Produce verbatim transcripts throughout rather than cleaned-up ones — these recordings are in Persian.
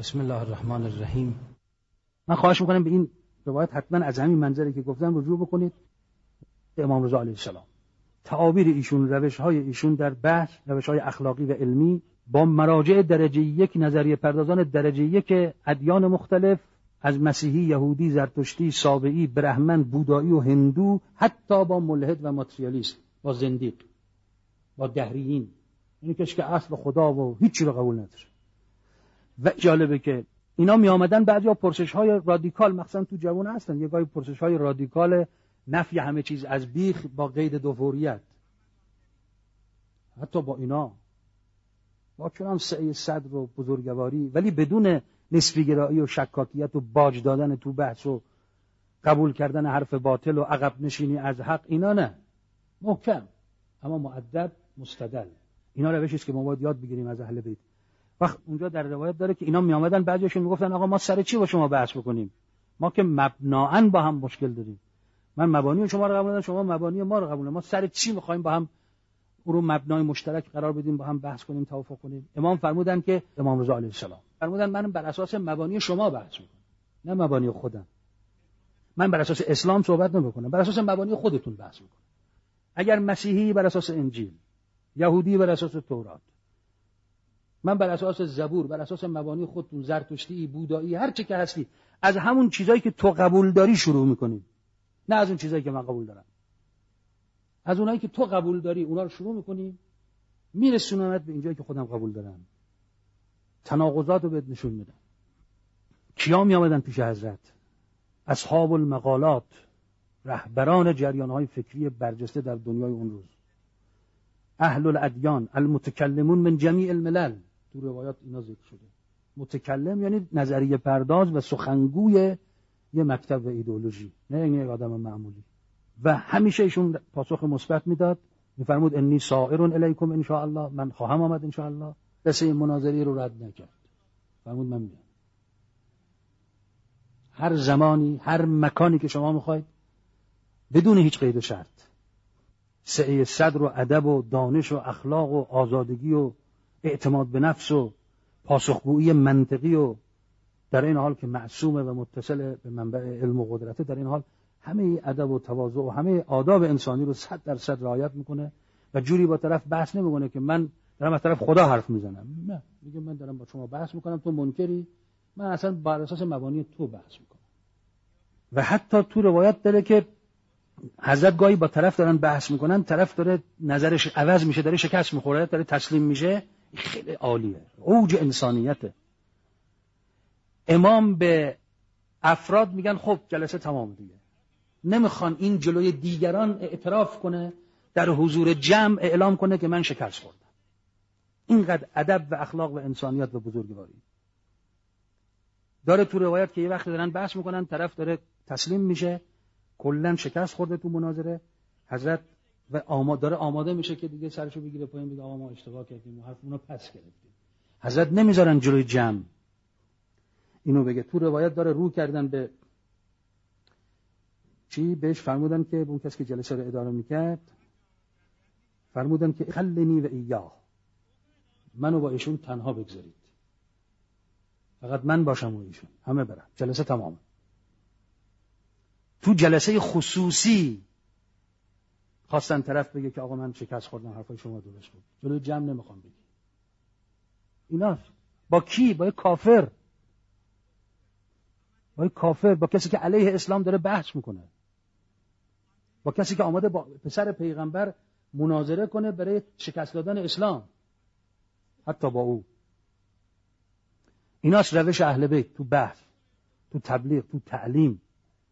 بسم الله الرحمن الرحیم. من خواهش میکنم به این روایت حتما از همین منظری که گفتم رجوع بکنید. امام رضا علیه السلام، تعابیر ایشون، روش‌های ایشون در بحث، روش‌های اخلاقی و علمی با مراجع درجه یک، نظریه پردازان درجه یک ادیان مختلف، از مسیحی، یهودی، زرتشتی، سابعی، برهمن، بودایی و هندو، حتی با ملحد و ماتریالیست، با زندیق، با دهریین، یعنی کسی که اصل خدا و هیچی رو قبول نداره. و جالبه که اینا می آمدن بعضیا پرسش‌های رادیکال، مثلا تو جوان هستن، یه گاهی پرسش‌های رادیکال نفی همه چیز از بیخ با قید دوفوریت، حتی با اینا با چنان سعی صدر و بزرگواری، ولی بدون نسبی گرایی و شکاکیت و باج دادن تو بحث و قبول کردن حرف باطل و عقب نشینی از حق، اینا نه، محکم اما مؤدب، مستدل. اینا روشی است که ما باید یاد بگیریم از اهل بیت. وقت اونجا در روایت داره که اینا می آمدن بعضیشون میگفتن آقا ما سر چی با شما بحث بکنیم؟ ما که مبناً با هم مشکل داریم. من مبانی شما رو قبول ندارم، شما مبانی ما رو قبول ندارم. ما سر چی می‌خوایم با هم او رو مبنای مشترک قرار بدیم، با هم بحث کنیم، توافق کنیم؟ امام فرمودن که امام رضا علیه السلام فرمودن من بر اساس مبانی شما بحث می‌کنم، نه مبانی خودم. من بر اساس اسلام صحبت نمی‌کنم، بر اساس مبانی خودتون بحث می‌کنم. اگر مسیحی بر اساس انجیل، یهودی بر اساس تورات، من بر اساس زبور، بر اساس مبانی خودتون، زرتشتی، بودایی، هر چی که هستی، از همون چیزایی که تو قبول داری شروع می‌کنیم، نه از اون چیزایی که من قبول دارم. از اونایی که تو قبول داری اونا رو شروع می‌کنیم، میرسونمت به اینجایی که خودم قبول دارم. تناقضات رو بهت نشون میدم. کیا می آمدن پیش حضرت؟ اصحاب المقالات، رهبران جریان‌های فکری برجسته در دنیای اون روز، اهل الادیان، المتکلمون من جمیع الملل. تو روایات اینا ذکر شده. متکلم یعنی نظریه پرداز و سخنگوی یه مکتب و ایدئولوژی، نه یعنی یک آدم معمولی. و همیشه ایشون پاسخ مثبت میداد، میفرمود انی سائر الیکم ان شاء الله، من خواهم آمد ان شاء الله. دسته این مناظری رو رد نکرد، فرمود من میام هر زمانی، هر مکانی که شما میخواید، بدون هیچ قید و شرط. سعی صدر و ادب و دانش و اخلاق و آزادگی و اعتماد به نفس و پاسخگویی منطقی و در این حال که معصومه و متصل به منبع علم و قدرته، در این حال همه ادب و تواضع و همه آداب انسانی رو صد درصد رعایت میکنه و جوری با طرف بحث نمیکنه که من دارم از طرف خدا حرف میزنم. نه، میگه من دارم با شما بحث میکنم، تو منکری، من اصلا بر اساس مبانی تو بحث میکنم. و حتی تو روایت داره که حضرت گاهی با طرف دارن بحث میکنن، طرف داره نظرش عوض میشه، داره شکست میخوره، داره تسلیم میشه. خیلی عالیه، اوج انسانیته. امام به افراد میگن خب جلسه تمام دیگه، نمیخوان این جلوی دیگران اعتراف کنه، در حضور جمع اعلام کنه که من شکست خوردم. اینقدر ادب و اخلاق و انسانیت و بزرگواری داره تو روایت که یه وقت دارن بحث میکنن، طرف داره تسلیم میشه، کلا شکست خورده تو مناظره، حضرت و آماده داره آماده میشه که دیگه سرشو بگیره پایین، بگه آقا ما اشتباه کردیم و حرفمون رو پس گرفتیم. حضرت نمیذارن جلوی جمع اینو بگه. تو روایت داره رو کردن به چی؟ بهش فرمودن که اون کسی که جلسه رو اداره میکرد، فرمودن که خلنی و ایاه، منو با ایشون تنها بگذارید، فقط من باشم و ایشون، همه برن، جلسه تمامه. تو جلسه خصوصی خواستن طرف بگه که آقا من شکست خوردم، حرفای شما درست بود، جلوی جمع نمیخوام بگی. اینا با کی؟ با یک کافر، با یک کافر، با کسی که علیه اسلام داره بحث میکنه، با کسی که آماده با پسر پیغمبر مناظره کنه برای شکست دادن اسلام، حتی با او. ایناست روش اهل بیت تو بحث، تو تبلیغ، تو تعلیم.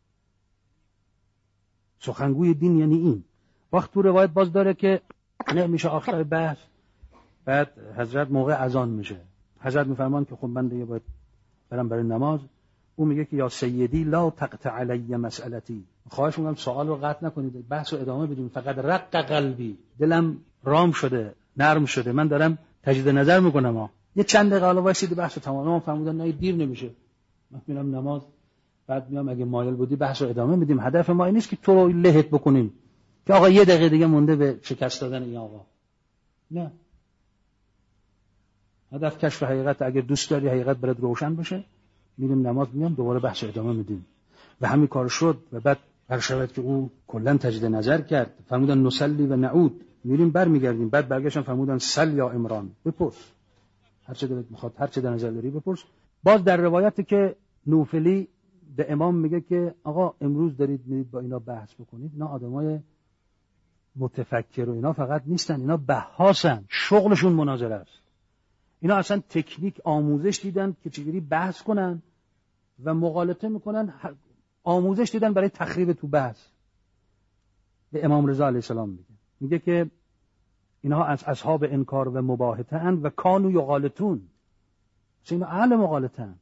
سخنگوی دین یعنی این. وقت تو روایت باز داره که نه میشه آخر بحث، بعد حضرت موقع اذان میشه، حضرت میفرمان که خب من دیگه باید برم برای نماز. او میگه که یا سیدی لا تقطع علی مسئلتی، خواهش میکنم سوال رو قطع نکنید، بحث رو ادامه بدیم. فقط رق قلبی، دلم رام شده، نرم شده، من دارم تجدید نظر میکنم. ها یه چند دقیقه حالا وایسید بحث رو تمام. ما فرمودن نه دیر نمیشه، من میرم نماز، بعد میام اگه مایل بودی بحث رو ادامه میدیم. هدف ما این نیست که تو رو لهت بکنیم که آقا یه دقیقه دیگه مونده به شکست دادن این آقا. نه، هدف کشف حقیقت. اگر دوست داری حقیقت برات روشن بشه، میریم نماز، میام دوباره بحث ادامه میدیم. و همین کار شد و بعد هر شبت که او کلا تجدید نظر کرد، فرمودن نصلی و نعود، میریم برمیگردیم. بعد برگشتن فرمودن سل یا عمران، بپرس هر چه دلت میخواد، هر چه در نظر داری بپرس. باز در روایتی که نوفلی به امام میگه که آقا امروز دارید میرید با اینا بحث بکنید، اینا آدمای متفکر و اینا فقط نیستن، اینا بحثن، شغلشون مناظره است. اینا اصلا تکنیک آموزش دیدن که چجوری بحث کنن و مغالطه میکنن، آموزش دیدن برای تخریب تو بحث. به امام رضا علیه السلام میگه میگه که اینها از اصحاب انکار و مباهته اند و کانوا یغالطون، اینا اهل مغالطه اند.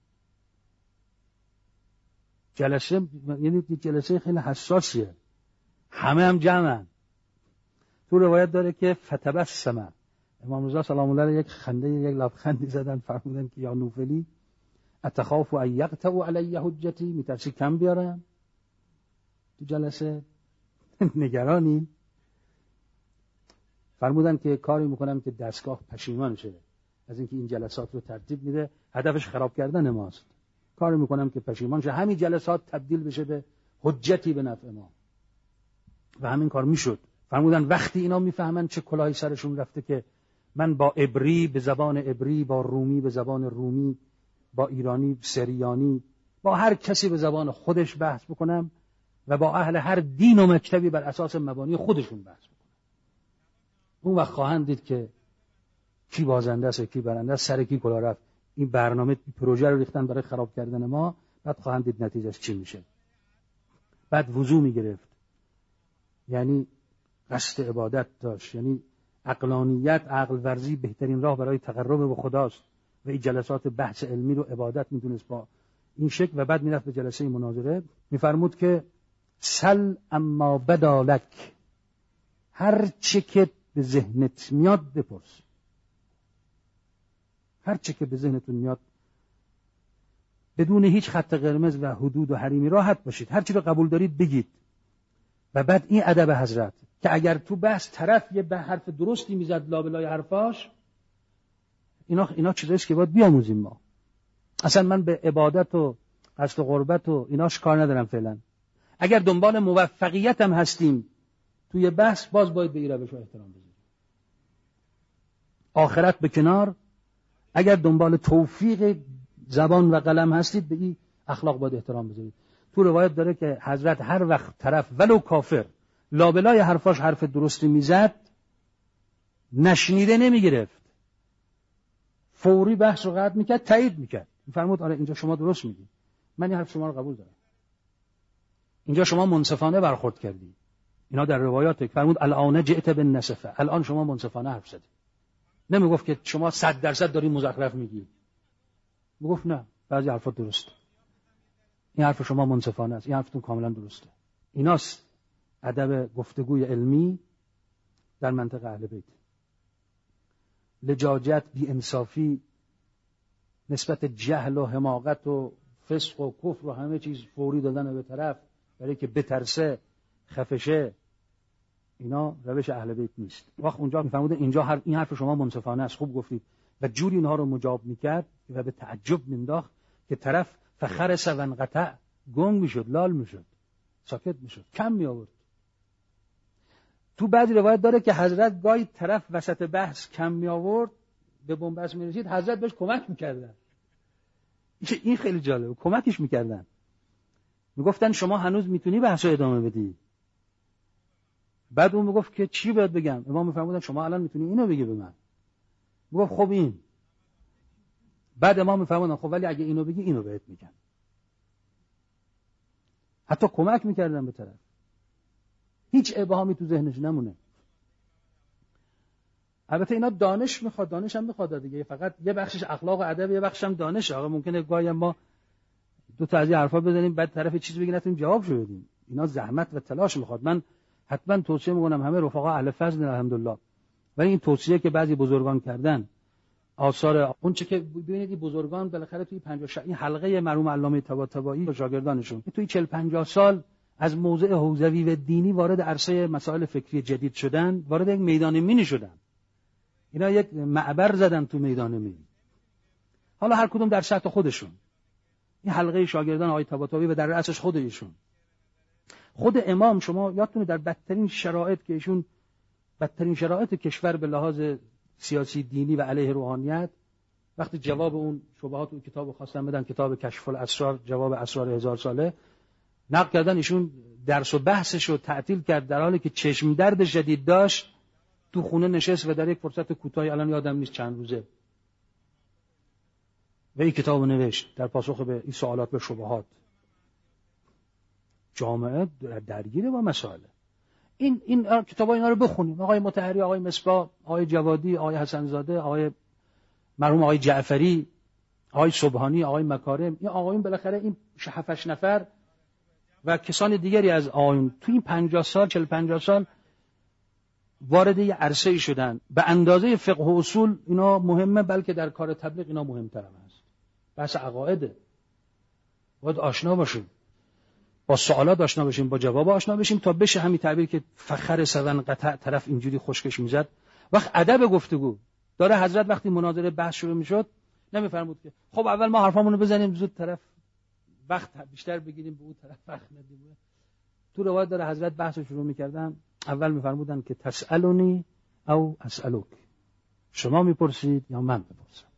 جلسه یعنی جلسه خیلی حساسیه، همه هم جمعن. تو روایت داره که فتبسم، امام رضا سلام الله علیه یک خنده، یک لبخندی زدن، فرمودن که یا نوفلی اتخاف ان یقطعوا علی حجتی، میترسی کم بیارم تو جلسه؟ نگرانی؟ فرمودن که کاری میکنم که دستگاه پشیمان شه از اینکه این جلسات رو ترتیب میده، هدفش خراب کردن ماست. کاری میکنم که پشیمان شه، همین جلسات تبدیل بشه به حجتی به نفع ما. و همین کار میشد. فرمودن وقتی اینا میفهمن چه کلاهی سرشون رفته که من با عبری به زبان عبری، با رومی به زبان رومی، با ایرانی سریانی، با هر کسی به زبان خودش بحث بکنم و با اهل هر دین و مکتبی بر اساس مبانی خودشون بحث بکنم، اون وقت خواهند دید که کی بازنده است، کی برنده است، سر کی کلاه رفت. این برنامه پروژه رو ریختن برای خراب کردن ما، بعد خواهند دید نتیجهش چی میشه. بعد وضو میگرفت، یعنی قصد عبادت داشت، یعنی عقلانیت، عقل ورزی بهترین راه برای تقرب به خداست و این جلسات بحث علمی رو عبادت میدونست با این شکل. و بعد میرفت به جلسه مناظره، میفرمود که سل اما بدالک، هر چه که به ذهنت میاد بپرس، هر چه که به ذهنتون میاد، بدون هیچ خط قرمز و حدود و حریمی راحت باشید، هر چی رو قبول دارید بگید. و بعد این ادب حضرت که اگر تو بحث طرف یه به حرف درستی میزد لابلای حرفاش، اینا اینا چیزاییست که باید بیاموزیم ما. اصلا من به عبادت و قصد و قربت و ایناش کار ندارم فعلا. اگر دنبال موفقیت هم هستیم توی بحث، باز باید به این روش احترام بذاریم. آخرت به کنار، اگر دنبال توفیق زبان و قلم هستید، به این اخلاق باید احترام بذارید. تو روایت داره که حضرت هر وقت طرف ولو کافر لابلای حرفاش حرف درستی میزد، نشنیده نمیگرفت، فوری بحث رو قطع میکرد، تایید میکرد، میفرمود آره اینجا شما درست میگی، من این حرف شما رو قبول دارم، اینجا شما منصفانه برخورد کردی. اینا در روایات فرمود الان جئت بالنصفه، الان شما منصفانه حرف زدی. نمیگفت که شما صد درصد داری مزخرف میگی، میگفت نه بعضی حرفات درسته، این حرف شما منصفانه است، این حرفتون کاملا درسته. ایناست ادب گفتگوی علمی در منطق اهل بیت. لجاجت، بی انصافی، نسبت جهل و حماقت و فسق و کفر و همه چیز فوری دادن به طرف برای که بترسه خفشه، اینا روش اهل بیت نیست. وقت اونجا میفهموده اینجا هر این حرف شما منصفانه است، خوب گفتید، و جوری اینها رو مجاب میکرد و به تعجب مینداخت که طرف فخرس و انقطع، گنگ میشد، لال میشد، ساکت میشد، کم می آورد. تو بعضی روایت داره که حضرت گاهی طرف وسط بحث کم می آورد، به بنبست می رسید، حضرت بهش کمک میکردن. این خیلی جالبه، کمکش میکردن، میگفتن شما هنوز میتونی بحث رو ادامه بدی. بعد اون میگفت که چی باید بگم؟ امام میفرمودن شما الان میتونی اینو بگی به من. میگفت خب این. بعد امام میفرمودن خب ولی اگه اینو بگی اینو بهت میگم. حتی کمک میکردن به طرف، هیچ ابهامی تو ذهنش نمونه. البته اینا دانش میخواد، دانش هم میخواد دیگه، فقط یه بخشش اخلاق و ادب، یه بخشش هم دانش. آقا ممکنه گاهی ما دو تا از این حرفا بزنیم بعد طرف چیزی بگه نتونیم جوابشو بدیم. اینا زحمت و تلاش میخواد. من حتما توصیه میکنم همه رفقا اهل فضل الحمدلله، ولی این توصیه که بعضی بزرگان کردن، آثار اون چه که ببینید این بزرگان بالاخره توی پنجاه این حلقه مرحوم علامه طباطبایی و شاگردانشون توی چهل پنجاه سال از موضع حوزوی و دینی وارد عرصه مسائل فکری جدید شدن، وارد یک میدان مینی شدن. اینا یک معبر زدن تو میدان مینی. حالا هر کدوم در سطح خودشون. این حلقه شاگردان آقای طباطبایی و در رأسش خود ایشون. خود امام شما یادتونه در بدترین شرایط که ایشون بدترین شرایط کشور به لحاظ سیاسی دینی و علیه روحانیت، وقتی جواب اون شبهات اون کتاب خواستن بدن، کتاب کشف الاسرار، جواب اسرار هزار ساله، نقل کردن ایشون درس و بحثش رو تعطیل کرد در حالی که چشم درد شدید داشت، تو خونه نشست و در یک فرصت کوتاهی، الان یادم نیست چند روزه، و این کتاب رو نوشت در پاسخ به این سوالات و شبهات. جامعه درگیره با مسائل. این این کتابا اینا رو بخونیم. آقای مطهری، آقای مصباح، آقای جوادی، آقای حسن زاده، آقای مرحوم آقای جعفری، آقای سبحانی، آقای مکارم، این آقایون بالاخره این هفت نفر و کسان دیگری از آقایون تو این پنجاه سال چهل پنجاه سال وارد یه عرصه‌ای شدن به اندازه فقه و اصول اینا مهمه، بلکه در کار تبلیغ اینا مهمتر هم هست. بحث عقایده. باید آشنا باشیم با سوالات، آشنا بشیم با جواب آشنا بشیم تا بشه همین تعبیر که فخر سون قطع طرف اینجوری خشکش میزد. وقت ادب گفتگو داره حضرت وقتی مناظره بحث شروع میشد نمیفرمود که خب اول ما حرفامون رو بزنیم زود طرف وقت بیشتر بگیریم به اون طرف وقت ندیم. تو روایت داره حضرت بحث شروع میکردن اول میفرمودن که تسألونی او اسألوک، شما میپرسید یا من بپرسم.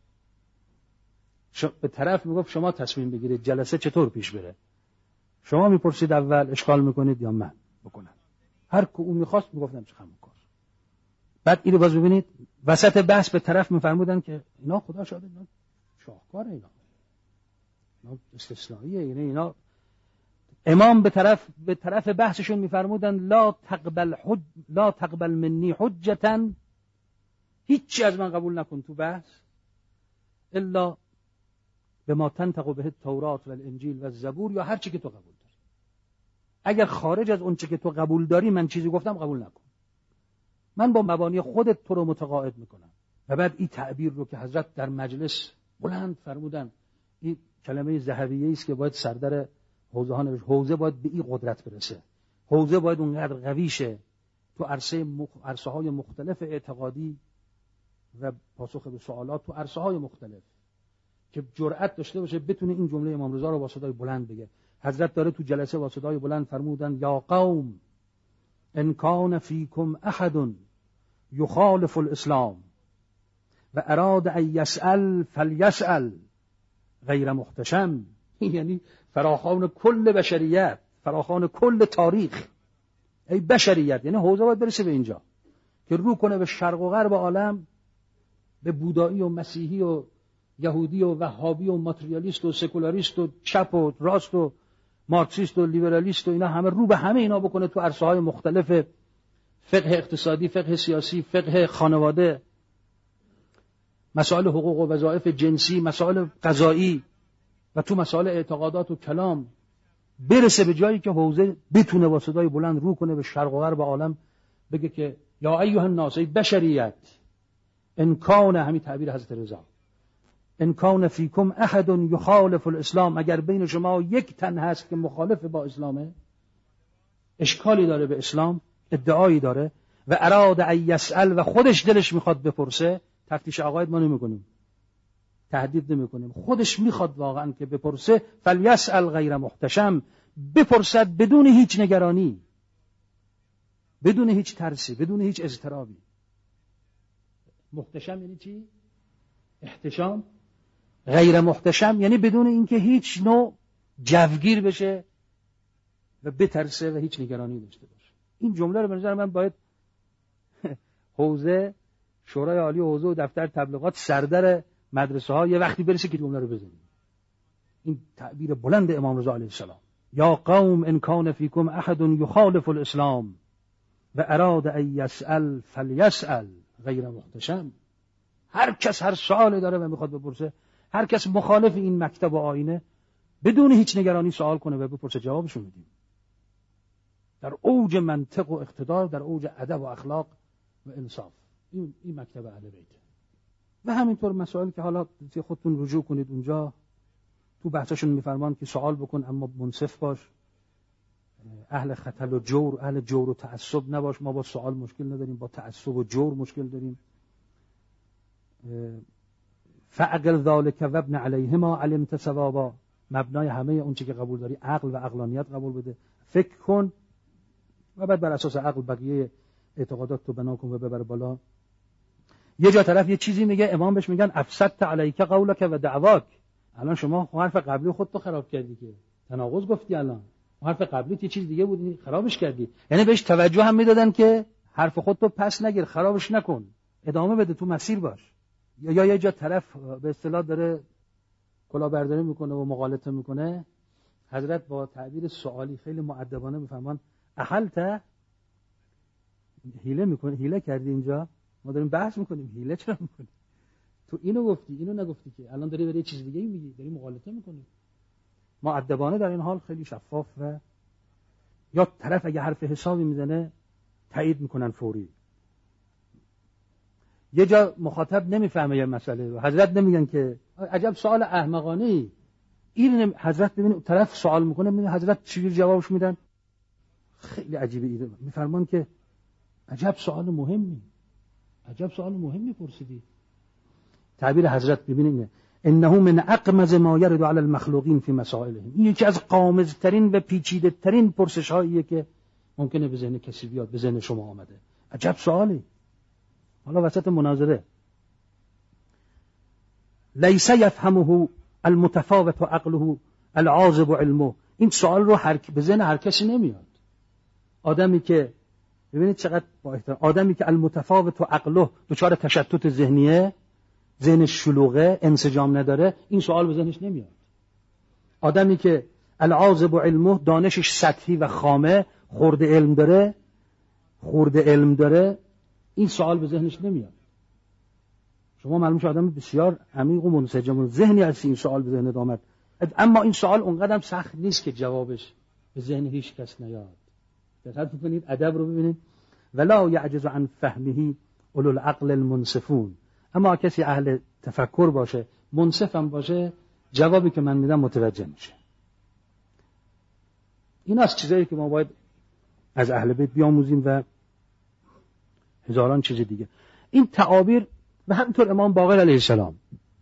به طرف میگفت شما تصمیم بگیرید جلسه چطور پیش بره، شما میپرسید اول اشکال میکنید یا من بکنم. هر کو اون میخواست میگفتن چه خمون کار. بعد اینو باز ببینید وسط بحث به طرف میفرمودن که اینا خدا شاهد اینا شاهکاره، اینا اینا استثنائیه، یعنی اینا امام به طرف به طرف بحثشون میفرمودن لا تقبل حج لا تقبل منی حجتا، هیچی از من قبول نکن تو بحث الا به ما تنطق به التورات و الانجیل و الزبور، یا هر چی که تو قبول داری. اگر خارج از اون چی که تو قبول داری من چیزی گفتم قبول نکن، من با مبانی خودت تو رو متقاعد میکنم. و بعد این تعبیر رو که حضرت در مجلس بلند فرمودن، این کلمه ذهبیه است که باید سردر حوزه ها نوشت. حوزه باید به این قدرت برسه، حوزه باید اونقدر قوی شه تو عرصه مخ... عرصه های مختلف اعتقادی و پاسخ به سوالات تو عرصه های مختلف، که جرأت داشته باشه بتونه این جمله امام رضا رو با صدای بلند بگه. حضرت داره تو جلسه با صدای بلند فرمودن یا قوم ان کان فیکم احد یخالف الاسلام و اراد ان یسأل فلیسأل غیر محتشم. یعنی فراخوان کل بشریت، فراخوان کل تاریخ، ای بشریت، یعنی حوزه باید برسه به اینجا که رو کنه به شرق و غرب عالم، به بودایی و مسیحی و یهودی و وهابی و ماتریالیست و سکولاریست و چپ و راست و مارکسیست و لیبرالیست و اینا همه رو به همه اینا بکنه تو عرصه های مختلف، فقه اقتصادی، فقه سیاسی، فقه خانواده، مسائل حقوق و وظایف جنسی، مسائل قضایی و تو مسائل اعتقادات و کلام، برسه به جایی که حوزه بتونه با صدای بلند رو کنه به شرق و غرب عالم بگه که یا ایها الناس، ای بشریت، ان کان، همین تعبیر حضرت رضا، ان کان فیکم احد یخالف الاسلام، اگر بین شما یک تن هست که مخالف با اسلامه، اشکالی داره به اسلام، ادعایی داره، و اراد ان یسأل، و خودش دلش میخواد بپرسه، تفتیش عقاید ما نمیکنیم، تهدید نمیکنیم، خودش میخواد واقعا که بپرسه، فلیسأل غیر محتشم، بپرسد بدون هیچ نگرانی، بدون هیچ ترسی، بدون هیچ اضطرابی. محتشم یعنی چی؟ احتشام. غیر محتشم یعنی بدون اینکه هیچ نوع جوگیر بشه و بترسه و هیچ نگرانی داشته باشه. این جمله رو به نظر من باید حوزه شورای عالی حوزه و دفتر تبلیغات سردر مدرسه ها یه وقتی برسه که جمله رو بزنیم. این تعبیر بلند امام رضا علیه السلام، یا قوم ان کان فیکم احد یخالف الاسلام و اراد ان یسأل فلیسأل غیر محتشم. هر کس هر سوالی داره و میخواد بپرسه، هر کس مخالف این مکتب و آینه، بدون هیچ نگرانی سوال کنه و بپرسه، جوابشو میدیم. در اوج منطق و اقتدار، در اوج ادب و اخلاق و انصاف. این این مکتب اهل بیت. و همینطور مسائل که حالا خودتون رجوع کنید اونجا، تو بحثشون میفرمان که سوال بکن اما منصف باش، اهل خطل و جور، اهل جور و تعصب نباش. ما با سوال مشکل نداریم، با تعصب و جور مشکل داریم. فعقل ذالک و ابن علیهما علمت ثوابا، مبنای همه اون چی که قبول داری عقل و عقلانیت قبول بده، فکر کن و بعد بر اساس عقل بقیه اعتقادات تو بنا کن و ببر بالا. یه جا طرف یه چیزی میگه، امام بهش میگن افسدت علیک قولک و دعواک، الان شما حرف قبلی خودتو خراب کردی، که تناقض گفتی، الان حرف قبلی یه چیز دیگه بود خرابش کردی. یعنی بهش توجه هم میدادن که حرف خودتو پس نگیر، خرابش نکن، ادامه بده، تو مسیر باش. یا یه جا طرف به اصطلاح داره کلاهبرداری میکنه و مغالطه میکنه، حضرت با تعبیر سوالی خیلی مؤدبانه میفهمن احلت، حیله میکنه، حیله کردی اینجا، ما داریم بحث میکنیم، حیله چرا میکنی؟ تو اینو گفتی اینو نگفتی، که الان داری برای چیز دیگه میگی، داری مغالطه میکنی. مؤدبانه در این حال خیلی شفاف. و یا طرف اگه حرف حسابی میزنه تایید میکنن فوری. یه جا مخاطب نمیفهمه یه مسئله رو، حضرت نمیگن که عجب سوال احمقانه ای، این حضرت ببینید طرف سوال میکنه، میگه حضرت چجوری جوابش میدن، خیلی عجیبه. ایده میفرمان که عجب سوال مهمی، عجب سوال مهمی پرسیدی. تعبیر حضرت ببینید، انه من اقمز ما يرد على المخلوقین فی مسائلهم، این یکی از غامض‌ترین و پیچیده‌ترین پرسش‌هاییه که ممکنه به ذهن کسی بیاد، به ذهن شما آمده. عجب سوالی. حالا وسط مناظره، لیس یفهمه المتفاوت عقله العاذب علمه، این سوال رو هر به ذهن هر کسی نمیاد. آدمی که ببینید چقدر با احترام، آدمی که المتفاوت عقله دچار تشتت ذهنیه، ذهنش شلوغه، انسجام نداره، این سوال به ذهنش نمیاد. آدمی که العاذب علمه، دانشش سطحی و خامه، خرد علم داره، خرد علم داره، این سوال به ذهنش نمیاد. شما معلوم شد آدم بسیار عمیق و منسجم و ذهنی هستی، این سوال به ذهنت آمد، اما این سوال اونقدر سخت نیست که جوابش به ذهن هیچ کس نیاد. دقت کنید، ادب رو ببینید، ولا یعجز عن فهمه اولو العقل المنصفون، اما کسی اهل تفکر باشه، منصفم باشه، جوابی که من میدم متوجه میشه. این از چیزایی که ما باید از اهل بیت بیاموزیم و هزاران چیز دیگه. این تعابیر و همینطور امام باقر علیه السلام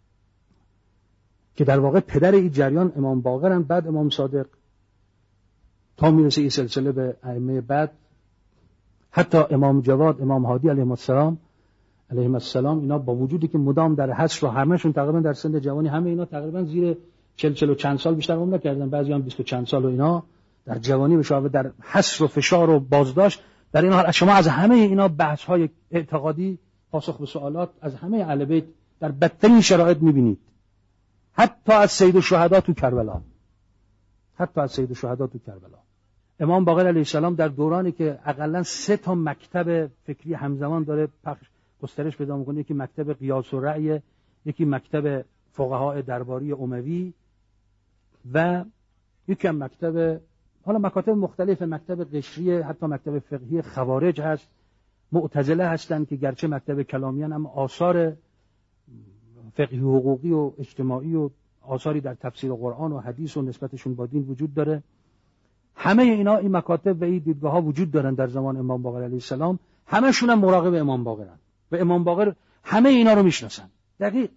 که در واقع پدر این جریان امام باقرن، بعد امام صادق، تا میرسه این سلسله به ائمه بعد، حتی امام جواد، امام هادی علیه السلام علیه السلام، اینا با وجودی که مدام در حسر و همهشون تقریبا در سن جوانی، همه اینا تقریبا زیر چهل چهل و چند سال بیشتر عمر نکردن، بعضی هم بیست و چند سال و اینا در جوانی بشه در حسر و فشار و بازداشت. در این حال شما از همه اینا بحث های اعتقادی، پاسخ به سوالات از همه اهل بیت در بدترین شرایط میبینید، حتی از سید الشهدا تو کربلا، حتی از سید الشهدا تو کربلا. امام باقر علیه السلام در دورانی که حداقل سه تا مکتب فکری همزمان داره پخش گسترش پیدا میکنه، یکی مکتب قیاس و رأی، یکی مکتب فقهای درباری اموی و یکی هم مکتب، حالا مکاتب مختلف، مکتب قشری، حتی مکتب فقهی خوارج هست، معتزله هستن که گرچه مکتب کلامیان اما آثار فقهی حقوقی و اجتماعی و آثاری در تفسیر قرآن و حدیث و نسبتشون با دین وجود داره. همه اینا، این مکاتب و این دیدگاه ها وجود دارن در زمان امام باقر علیه السلام، همشون هم مراقب امام باقرن و امام باقر همه اینا رو میشناسن دقیق.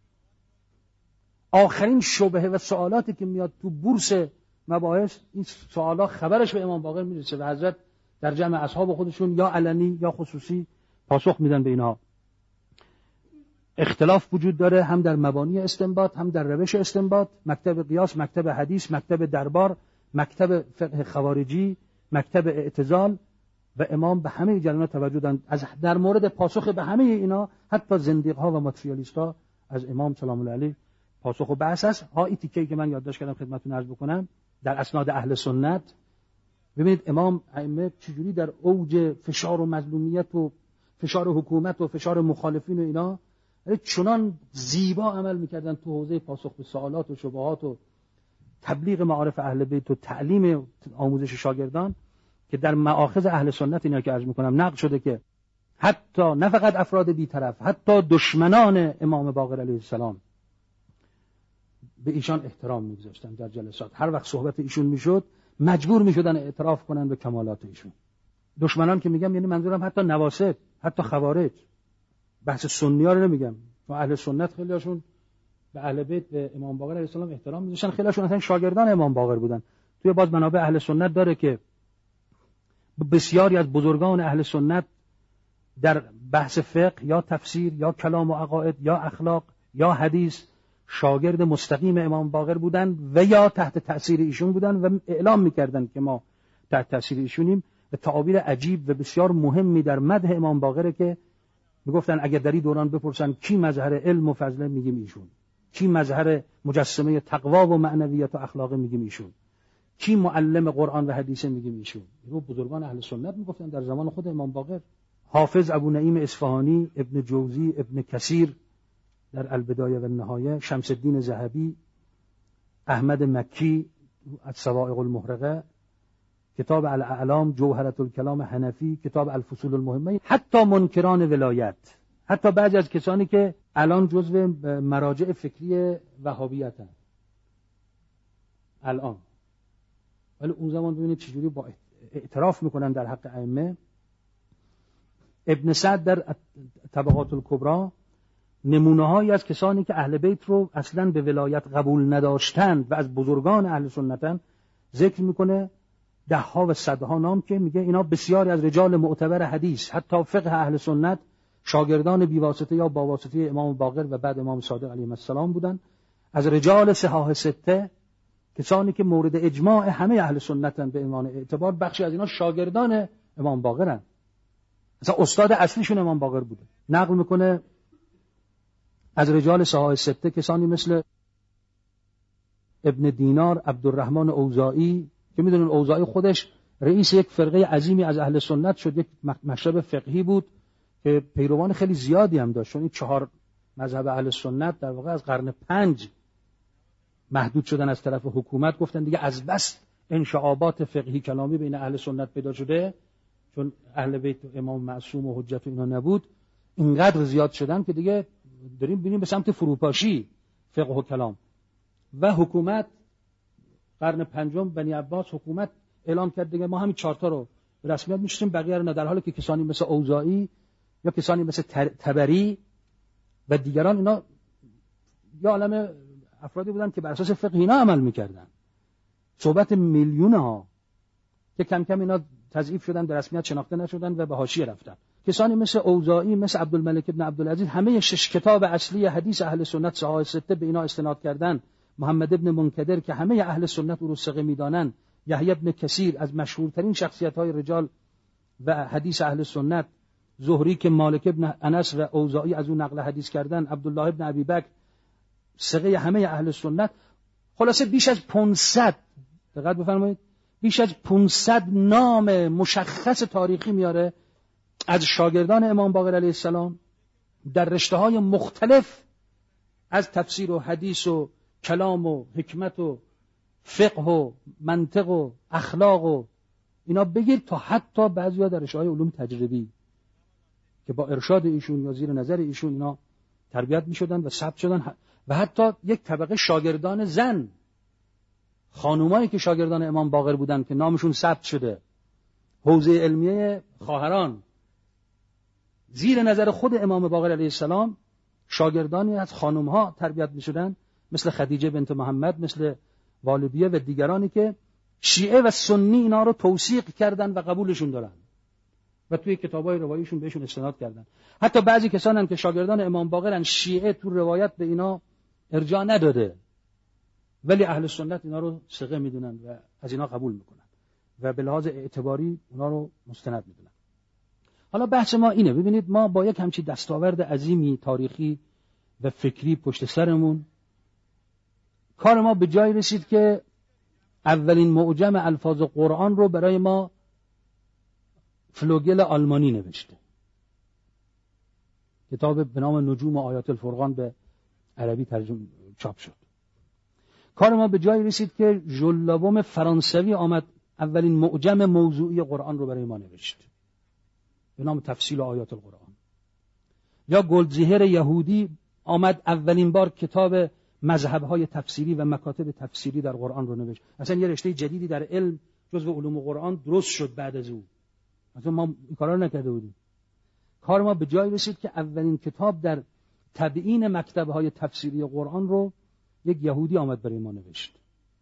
آخرین شبهه و سوالاتی که میاد تو بورس مباحث، این سوالا خبرش به امام باقر میرسه و حضرت در جمع اصحاب خودشون یا علنی یا خصوصی پاسخ میدن به اینها. اختلاف وجود داره هم در مبانی استنباط، هم در روش استنباط، مکتب قیاس، مکتب حدیث، مکتب دربار، مکتب فقه خوارجی، مکتب اعتزال، و امام به همه جریانات توجه دارن. از در مورد پاسخ به همه اینا حتی زندیق‌ها و ماتریالیست‌ها از امام سلام الله علیه پاسخ و بحث است. ها این تیکه‌ای که من یادداشت کردم خدمتتون عرض بکنم در اسناد اهل سنت. ببینید امام ائمه چجوری در اوج فشار و مظلومیت و فشار حکومت و فشار مخالفین و اینا چنان زیبا عمل میکردن تو حوزه پاسخ به سوالات و شبهات و تبلیغ معارف اهل بیت و تعلیم آموزش شاگردان، که در مآخذ اهل سنت اینا که عرض میکنم نقل شده که حتی نه فقط افراد بی‌طرف، حتی دشمنان امام باقر علیه السلام به ایشان احترام میگذاشتن در جلسات. هر وقت صحبت ایشون میشد مجبور میشدن اعتراف کنن به کمالات ایشون. دشمنان که میگم یعنی منظورم حتی نواسب، حتی خوارج، بحث سنی ها رو نمیگم، چون اهل سنت خیلی هاشون به اهل بیت به امام باقر علیه السلام احترام می‌ذاشتن. خیلیشون اصلا شاگردان امام باقر بودن. توی باز منابع اهل سنت داره که بسیاری از بزرگان اهل سنت در بحث فقه یا تفسیر یا کلام و عقاید یا اخلاق یا حدیث شاگرد مستقیم امام باقر بودن و یا تحت تأثیر ایشون بودن و اعلام می‌کردن که ما تحت تأثیر ایشونیم. و تعابیر عجیب و بسیار مهمی در مدح امام باقره که میگفتن اگر در این دوران بپرسن کی مظهر علم و فضله، میگیم ایشون. کی مظهر مجسمه تقوا و معنویت و اخلاق، میگیم ایشون. کی معلم قرآن و حدیث، میگیم ایشون. رو بزرگان اهل سنت میگفتن در زمان خود امام باقر. حافظ ابو نعیم اصفهانی، ابن جوزی، ابن کثیر در البدایه و النهایه، شمس الدین ذهبی، احمد مکی از صواعق المحرقه، کتاب الاعلام، جوهرة الکلام حنفی، کتاب الفصول المهمه، حتی منکران ولایت، حتی بعضی از کسانی که الان جزو مراجع فکری وهابیت هستند الان، ولی اون زمان ببینید چجوری با اعتراف میکنن در حق ائمه. ابن سعد در طبقات الکبری نمونه‌هایی از کسانی که اهل بیت رو اصلاً به ولایت قبول نداشتند و از بزرگان اهل سنتن ذکر میکنه، ده ها و صدها نام، که میگه اینا بسیاری از رجال معتبر حدیث، حتی فقه اهل سنت، شاگردان بیواسطه یا با واسطه امام باقر و بعد امام صادق علیه السلام بودن. از رجال صحاح سته، کسانی که مورد اجماع همه اهل سنتن به عنوان اعتبار، بخشی از اینا شاگردان امام باقرن، مثلا استاد اصلیشون امام باقر بوده. نقل میکنه از رجال صحاح سته کسانی مثل ابن دینار، عبدالرحمن اوزاعی، که میدونن اوزاعی خودش رئیس یک فرقه عظیمی از اهل سنت شد، یک مشرب فقهی بود که پیروان خیلی زیادی هم داشت. این چهار مذهب اهل سنت در واقع از قرن پنج محدود شدن از طرف حکومت، گفتن دیگه از بس انشعابات فقهی کلامی بین اهل سنت پیدا شده، چون اهل بیت امام معصوم و حجت اینا نبود، اینقدر زیاد شدن که دیگه داریم ببینیم به سمت فروپاشی فقه و کلام. و حکومت قرن پنجم بنی عباس حکومت اعلام کرد دیگه ما همین چهار تا رو به رسمیت میشیم، بقیه رو نه، در حالی که کسانی مثل اوزاعی یا کسانی مثل تبری و دیگران اینا یا عالم افرادی بودن که بر اساس فقه اینا عمل میکردن. صحبت میلیون ها که کم کم اینا تضعیف شدن، به رسمیت شناخته نشدن و به حاشیه رفتن. کسانی مثل اوزاعی، مثل عبدالملک ابن عبدالعزیز، همه شش کتاب اصلی حدیث اهل سنت صحاح سته به اینا استناد کردن. محمد ابن منکدر که همه اهل سنت او رو ثقه میدانن، یحیی ابن کثیر از مشهورترین شخصیت‌های رجال و حدیث اهل سنت، زهری که مالک ابن انس و اوزاعی از اون نقل حدیث کردن، عبدالله ابن ابی بکر ثقه همه اهل سنت. خلاصه بیش از پانصد، دقت بفرمایید، بیش از پانصد نام مشخص تاریخی میاره از شاگردان امام باقر علیه السلام در رشته‌های مختلف از تفسیر و حدیث و کلام و حکمت و فقه و منطق و اخلاق و اینا بگیر، تا حتی بعضی‌ها در رشته‌های علوم تجربی که با ارشاد ایشون یا زیر نظر ایشون اینا تربیت می‌شدن و ثبت شدن. و حتی یک طبقه شاگردان زن، خانومایی که شاگردان امام باقر بودن که نامشون ثبت شده، حوزه علمیه خواهران، زیر نظر خود امام باقر علیه السلام شاگردانی از خانم‌ها تربیت می‌شدن، مثل خدیجه بنت محمد، مثل والبیه و دیگرانی که شیعه و سنی اینا رو توثیق کردن و قبولشون دارن و توی کتابای رواییشون بهشون استناد کردن. حتی بعضی کسان هم که شاگردان امام باقرن، شیعه تو روایت به اینا ارجاع نداده، ولی اهل سنت اینا رو ثقه میدونن و از اینا قبول میکنن و به لحاظ اعتباری اونا رو مستند میدونن. حالا بحث ما اینه، ببینید ما با یک همچین دستاورد عظیمی تاریخی و فکری پشت سرمون، کار ما به جای رسید که اولین معجم الفاظ قرآن رو برای ما فلوگل آلمانی نوشته، کتاب به نام نجوم و آیات الفرقان به عربی ترجمه چاپ شد. کار ما به جای رسید که ژولابوم فرانسوی آمد اولین معجم موضوعی قرآن رو برای ما نوشت به نام تفصیل آیات القرآن. یا گلدزیهر یهودی آمد اولین بار کتاب مذهب‌های تفسیری و مکاتب تفسیری در قرآن رو نوشت. اصلا یه رشته جدیدی در علم جزو علوم قرآن درست شد بعد از او. اصلا ما این کارا رو نکرده بودیم. کار ما به جای رسید که اولین کتاب در تبیین مکتب‌های تفسیری قرآن رو یک یهودی آمد برای ما نوشت.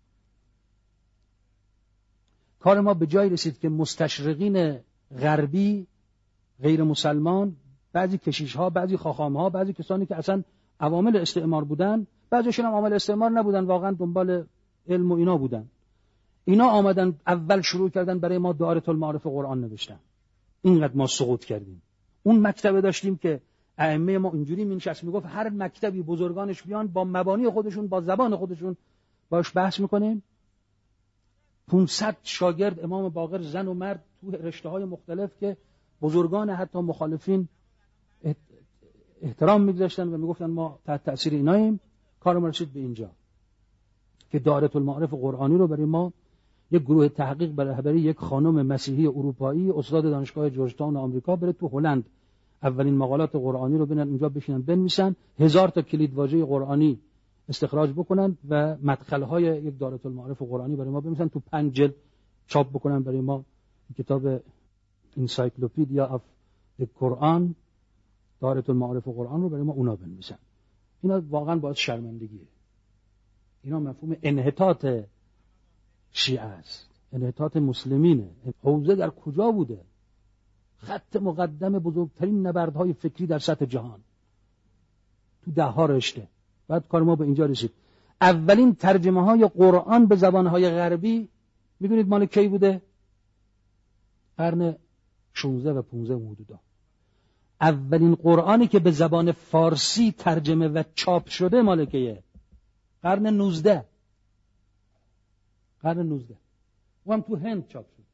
کار ما به جای رسید که مستشرقین غربی غیر مسلمان، بعضی کشیش‌ها، بعضی خاخام‌ها، بعضی کسانی که اصلا عوامل استعمار بودن، بعضیشون هم عوامل استعمار نبودن، واقعا دنبال علم و اینا بودن، اینا آمدن اول شروع کردن برای ما دائره المعارف قرآن نوشتن. اینقدر ما سقوط کردیم. اون مکتبه داشتیم که ائمه ما اینجوری می‌نشست میگفت هر مکتبی بزرگانش بیان با مبانی خودشون، با زبان خودشون باش بحث میکنیم. پانصد شاگرد امام باقر، زن و مرد، تو رشته‌های مختلف که بزرگان حتی مخالفین احترام می‌گذاشتن و میگفتن ما تحت تأثیر ایناییم. کار ما رسید به اینجا که دائره المعارف قرآنی رو برای ما یک گروه تحقیق به رهبری یک خانم مسیحی اروپایی، استاد دانشگاه جورجتاون آمریکا، بره تو هلند اولین مقالات قرآنی رو ببینن، اونجا بشینن بنویسن، هزار تا کلید واژه قرآنی استخراج بکنن و مدخل‌های یک دائره المعارف قرآنی برای ما بنویسن، تو پنج جلد چاپ بکنن برای ما. کتاب انسایکلوپدیا اف قرآن، دائره المعارف قرآن رو برای ما اونا بنویسن. اینا واقعا باعث شرمندگیه. اینا مفهوم انحطاط شیعه است، انحطاط مسلمینه. حوزه در کجا بوده؟ خط مقدم بزرگترین نبردهای فکری در سطح جهان، تو ده ها رشته. بعد کار ما به اینجا رسید. اولین ترجمه های قرآن به زبانهای غربی میدونید مال کی بوده؟ قرن شانزده و پانزده حدودا. اولین قرآنی که به زبان فارسی ترجمه و چاپ شده مال کیه؟ قرن نوزده. قرن نوزده. و هم تو هند چاپ شد.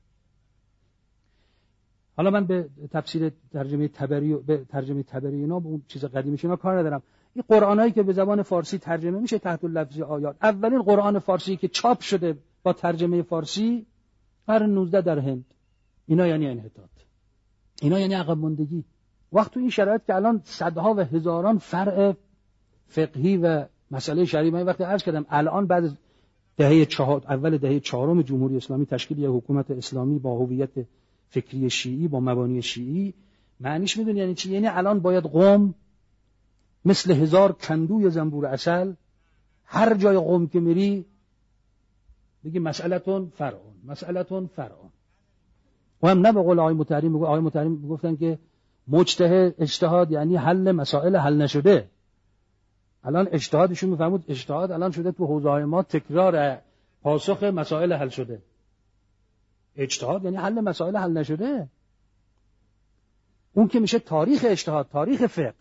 حالا من به تفسیر ترجمه تبری به ترجمه تبری اینا به اون چیز قدیمیش اینا کار ندارم. این قرآنایی که به زبان فارسی ترجمه میشه تحت لفظ آیات، اولین قرآن فارسی که چاپ شده با ترجمه فارسی قرن نوزده در هند. اینا یعنی انحطاط، اینا یعنی عقب ماندگی. وقت تو این شرایط که الان صدها و هزاران فرع فقهی و مسئله شرعی، من وقتی عرض کردم الان بعد دهه چهار، اول دهه چهارم جمهوری اسلامی، تشکیل یک حکومت اسلامی با هویت فکری شیعی، با مبانی شیعی، معنیش میدونی یعنی چی؟ یعنی الان باید قم مثل هزار کندوی زنبور عسل، هر جای قم که میری بگی مسئلتون فرعون، مسئلتون فرعون. و هم نه به قول آقای مطهری، آقای مطهری میگفتن که مجتهد اجتهاد یعنی حل مسائل حل نشده. الان اجتهادشون میفهمود اجتهاد الان شده تو حوزه‌های ما تکرار پاسخ مسائل حل شده. اجتهاد یعنی حل مسائل حل نشده. اون که میشه تاریخ اجتهاد، تاریخ فقه.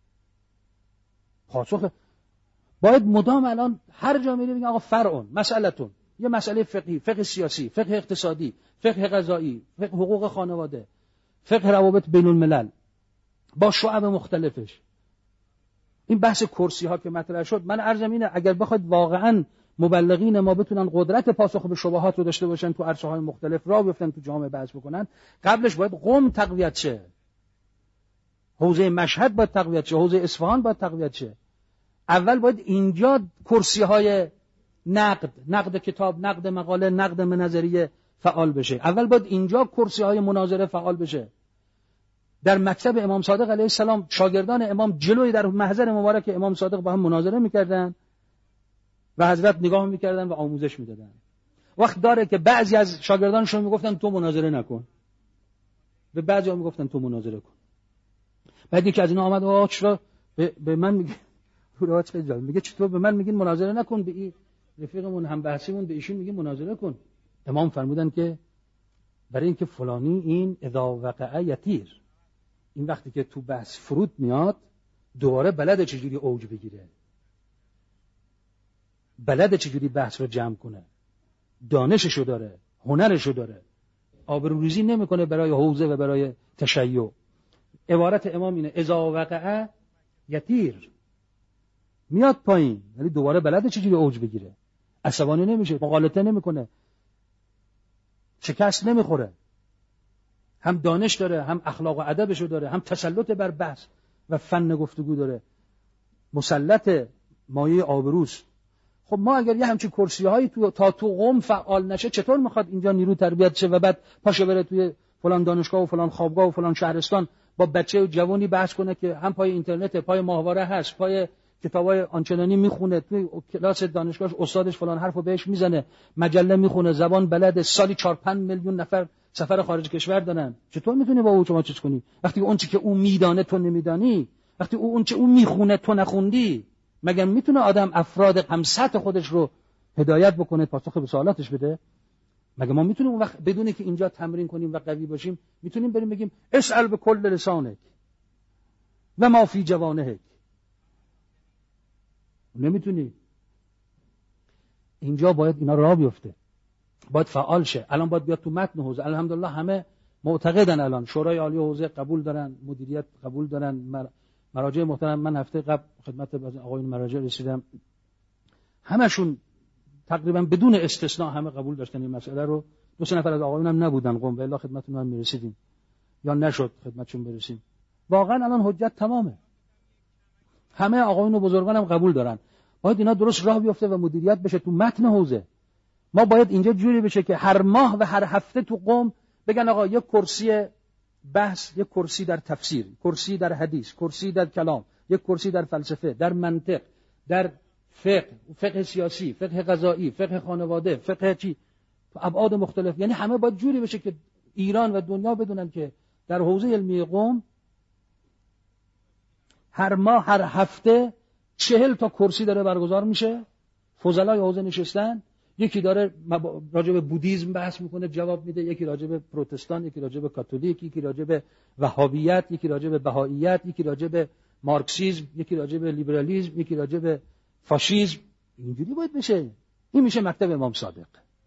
پاسخ باید مدام الان هر جا میری بگن آقا فرعون، مسئلتون، یه مسئله فقهی، فقه سیاسی، فقه اقتصادی، فقه قضایی، فقه حقوق خانواده، فقه روابط بین الملل با شعب مختلفش. این بحث کرسی ها که مطرح شد، من عرضم اینه اگر بخواید واقعا مبلغین ما بتونن قدرت پاسخ به شبهات رو داشته باشن، تو عرصه های مختلف راه بیفتن، تو جامعه بحث بکنن، قبلش باید قم تقویت شه، حوزه مشهد باید تقویت شه، حوزه اصفهان باید تقویت شه. اول باید اینجا کرسی های نقد، نقد کتاب، نقد مقاله، نقد نظریه فعال بشه. اول باید اینجا کرسی های مناظره فعال بشه. در مکتب امام صادق علیه السلام شاگردان امام جلوی در محضر مبارک امام صادق با هم مناظره میکردن و حضرت نگاه میکردن و آموزش میدادن. وقت داره که بعضی از شاگردانشون میگفتن تو مناظره نکن، به بعضی ها میگفتن تو مناظره کن. بعد یکی از اینا آمد آقا چرا به, به من میگه رو خیلی جالب میگه چطور به من میگین مناظره نکن، به این رفیقمون هم بحثیمون به ایشون میگه مناظره کن. امام فرمودن که برای اینکه فلانی این اذا وقع یطیر، این وقتی که تو بحث فرود میاد دوباره بلده چجوری اوج بگیره، بلده چجوری بحث رو جمع کنه، دانششو داره، هنرشو داره، آبروریزی نمیکنه برای حوزه و برای تشیع. عبارت امام اینه اذا وقع یطیر، میاد پایین، ولی دوباره بلده چجوری اوج بگیره، عصبانی نمیشه، مغالطه نمیکنه، شکست نمیخوره، هم دانش داره، هم اخلاق و ادبشو داره، هم تسلط بر بحث و فن گفتگو داره، مسلط مایه آبروست. خب ما اگر یه همچین کرسی‌هایی تو تا تو قم فعال نشه، چطور میخواد اینجا نیرو تربیت شه و بعد پاشه بره توی فلان دانشگاه و فلان خوابگاه و فلان شهرستان با بچه جوانی بحث کنه که هم پای اینترنت، پای ماهواره هست، پای کتابای آنچنانی میخونه، توی کلاس دانشگاهش استادش فلان حرفو بهش میزنه، مجله میخونه، زبان بلده، سالی چهار پنج میلیون نفر سفر خارج کشور دارن. چطور میتونی با او شما چیز کنی وقتی اون چی که او میدانه تو نمیدانی، وقتی او اون چی او میخونه تو نخوندی؟ مگر میتونه آدم افراد هم سطح خودش رو هدایت بکنه، پاسخ به سوالاتش بده؟ مگه ما میتونیم اون وقت بدون که اینجا تمرین کنیم و قوی باشیم میتونیم بریم بگیم اسأل به کل لسانک و ما فی جوانهک؟ نمیتونی. اینجا باید اینا راه بیفته، باید فعال شه. الان باید بیاد تو متن حوزه. الحمدلله همه معتقدن، الان شورای عالی حوزه قبول دارن، مدیریت قبول دارن، مراجع محترم. من هفته قبل خدمت آقایون مراجع رسیدم، همشون تقریبا بدون استثناء همه قبول داشتن این مسئله رو. دو سه نفر از آقایون هم نبودن قم، والله خدمتتون هم میرسیدیم یا نشد خدمتشون برسیم. واقعا الان حجت تمامه، همه آقایون و بزرگان هم قبول دارن. باید اینا درست راه بیفته و مدیریت بشه تو متن حوزه. ما باید اینجا جوری بشه که هر ماه و هر هفته تو قم بگن آقا یک کرسی بحث، یک کرسی در تفسیر، کرسی در حدیث، کرسی در کلام، یک کرسی در فلسفه، در منطق، در فقه، فقه سیاسی، فقه قضایی، فقه خانواده، فقه چی، تو ابعاد مختلف. یعنی همه باید جوری بشه که ایران و دنیا بدونن که در حوزه علمی قم هر ماه هر هفته چهل تا کرسی داره برگزار میشه، فضلای حوزه نشستن، یکی داره راجع به بودیسم بحث میکنه جواب میده، یکی راجع به پروتستان، یکی راجع به کاتولیک، یکی راجع به وهابیت، یکی راجع به بهائیت، یکی راجع به مارکسیسم، یکی راجع به لیبرالیسم، یکی راجع به فاشیسم. اینجوری باید بشه. این میشه مکتب امام صادق.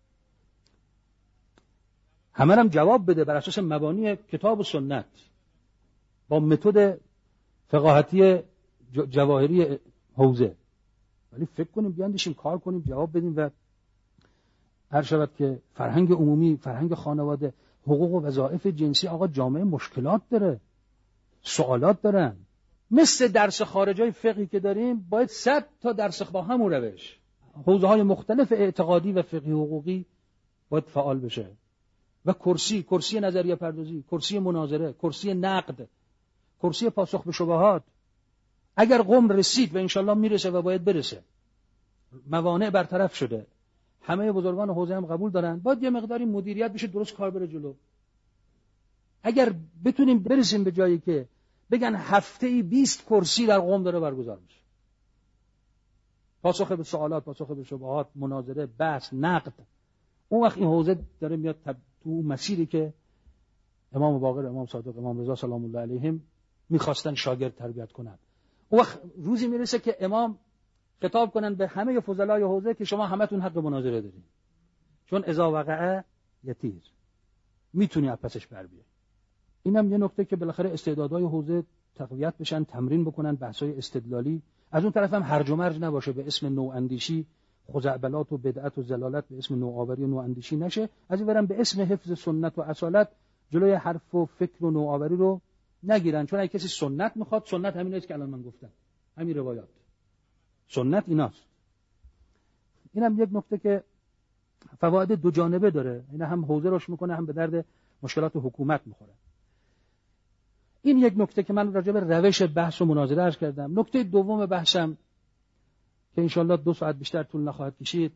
همه هم جواب بده بر اساس مبانی کتاب و سنت با متد فقاهتی جواهری حوزه. ولی فکر کنیم، بیاندیشیم، کار کنیم، جواب بدیم و هر شود که فرهنگ عمومی، فرهنگ خانواده، حقوق و وظایف جنسی، آقا جامعه مشکلات داره، سوالات دارن. مثل درس خارجای فقهی که داریم باید صد تا درس با همون روش، حوزه های مختلف اعتقادی و فقهی حقوقی باید فعال بشه. و کرسی، کرسی نظریه پردازی، کرسی مناظره، کرسی نقد، کرسی پاسخ به شبهات. اگر قم رسید و انشالله میرسه و باید برسه، موانع برطرف شده، همه بزرگان حوزه هم قبول دارن، باید یه مقداری مدیریت بشه، درست کار بره جلو. اگر بتونیم برسیم به جایی که بگن هفته‌ای بیست کرسی در قم داره برگزار میشه، پاسخ به سوالات، پاسخ به شبهات، مناظره، بحث، نقد، اون وقت این حوزه داره میاد تو مسیری که امام باقر، امام صادق، امام رضا سلام الله علیهم میخواستن شاگرد تربیت کنن. اون وقت روزی میرسه که امام خطاب کنن به همه فضلای حوزه که شما همتون حق مناظره دارین، چون اذا وقع یطیر، میتونی از پسش بر بیای. اینم یه نکته که بالاخره استعدادهای حوزه تقویت بشن، تمرین بکنن، بحث‌های استدلالی. از اون طرف هم هرج و مرج نباشه، به اسم نواندیشی خزعبلات و بدعت و زلالت به اسم نوآوری و نواندیشی نشه. از این برم به اسم حفظ سنت و اصالت جلوی حرف و فکر و نوآوری رو نگیرن، چون اگه کسی سنت میخواد، سنت همین است که الان من گفتم، همین روایات سنت ایناست. اینم یک نکته که فواید دو جانبه داره، این هم حوزه روش میکنه، هم به درد مشکلات حکومت میخوره. این یک نکته که من راجع به روش بحث و مناظره عرض کردم. نکته دوم بحثم که انشالله دو ساعت بیشتر طول نخواهد کشید،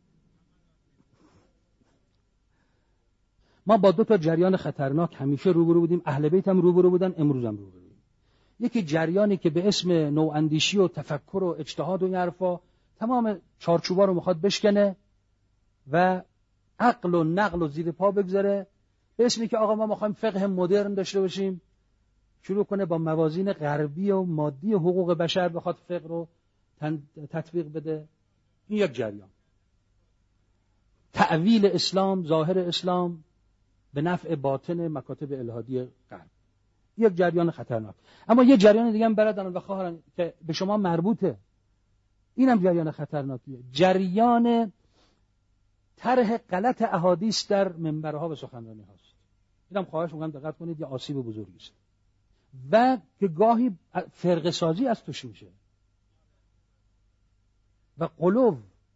ما با دو تا جریان خطرناک همیشه روبرو بودیم، اهل بیت هم روبرو بودن، امروز هم روبرو بودیم. یکی جریانی که به اسم نواندیشی و تفکر و اجتهاد و این حرفا تمام چارچوبا رو میخواد بشکنه و عقل و نقل و زیر پا بگذاره، به اسمی که آقا ما میخوایم فقه مدرن داشته باشیم، شروع کنه با موازین غربی و مادی حقوق بشر بخواد فقه رو تطبیق بده. این یک جریان، تأویل اسلام، ظاهر اسلام به نفع باطن مکاتب الهادی غرب، یک جریان خطرناک. اما یک جریان دیگه هم برادران و خواهران که به شما مربوطه، اینم جریان خطرناکیه، جریان طرح غلط احادیث در منبرها و سخنرانی هاست. اینم خواهش می‌کنم دقت کنید، یه آسیب بزرگی است و که گاهی فرقه سازی از توش میشه و قلوب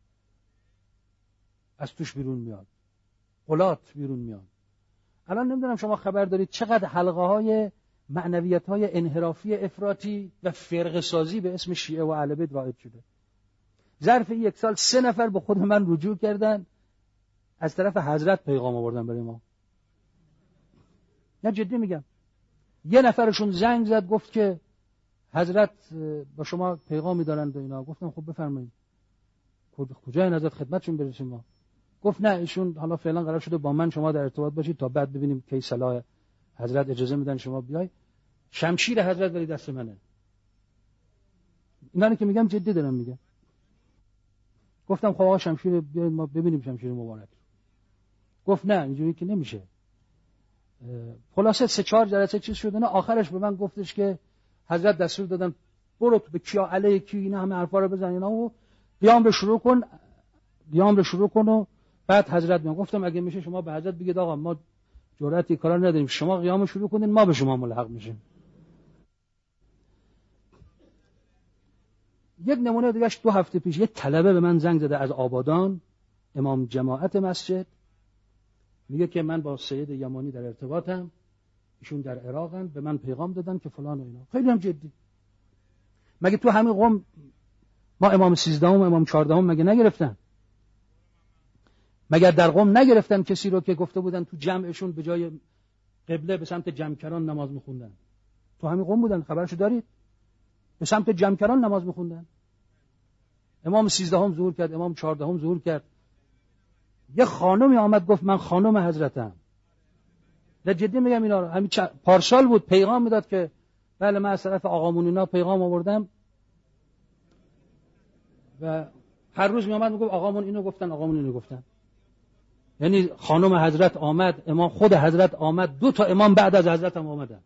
از توش بیرون میاد، قلات بیرون میاد. الان نمیدونم شما خبر دارید چقدر حلقه های معنویت‌های انحرافی افراطی و فرقه سازی به اسم شیعه و اهل بیت رایج شده. ظرف یک سال سه نفر به خود من رجوع کردن، از طرف حضرت پیغام آوردن برای ما. نه جدی میگم. یه نفرشون زنگ زد گفت که حضرت با شما پیغامی دارند و اینا. گفتم خب بفرمایید. کجای حضرت خدمتشون برسیم ما؟ گفت نه ایشون حالا فعلا قرار شده با من شما در ارتباط باشید تا بعد ببینیم کی صلاح حضرت اجازه میدن شما بیای. شمشیر حضرت ولی دست منه. اینا که میگم جدی دارم میگم. گفتم خب آقا شمشیر بیارید ما ببینیم شمشیر مبارک. گفت نه اینجوری که نمیشه. خلاصه سه چهار جلسه چیز شد نه، آخرش به من گفتش که حضرت دستور دادن برو به کیا علیه کی اینا همه حرفا رو بزن اینا و قیام رو شروع کن قیام رو شروع کن و بعد حضرت میگم. گفتم اگه میشه شما به حضرت بگید آقا ما جرأتی کارا نداریم، شما قیام رو شروع کنین ما به شما ملحق میشیم. یک نمونه دیگهش دو هفته پیش یک طلبه به من زنگ زده از آبادان، امام جماعت مسجد، میگه که من با سید یمانی در ارتباطم، ایشون در عراقن، به من پیغام دادن که فلان و اینا. خیلی هم جدی. مگه تو همین قم ما امام سیزدهم امام چهاردهم مگه نگرفتن؟ مگر در قم نگرفتن کسی رو که گفته بودن تو جمعشون به جای قبله به سمت جمکران نماز میخوندن؟ تو همین قم بودن، خبرشو دارید؟ به سمت جمکران نماز میخوندن. امام سیزدهم ظهور کرد، امام چهاردهم ظهور کرد. یه خانمی آمد گفت من خانم حضرتم. نه جدی میگم اینا رو. همین پارسال بود پیغام میداد که بله من از طرف آقامون اینا پیغام آوردم و هر روز میامد میگفت آقامون اینو گفتن آقامون اینو گفتن. یعنی خانم حضرت آمد، امام خود حضرت آمد، دو تا امام بعد از حضرت هم آمدن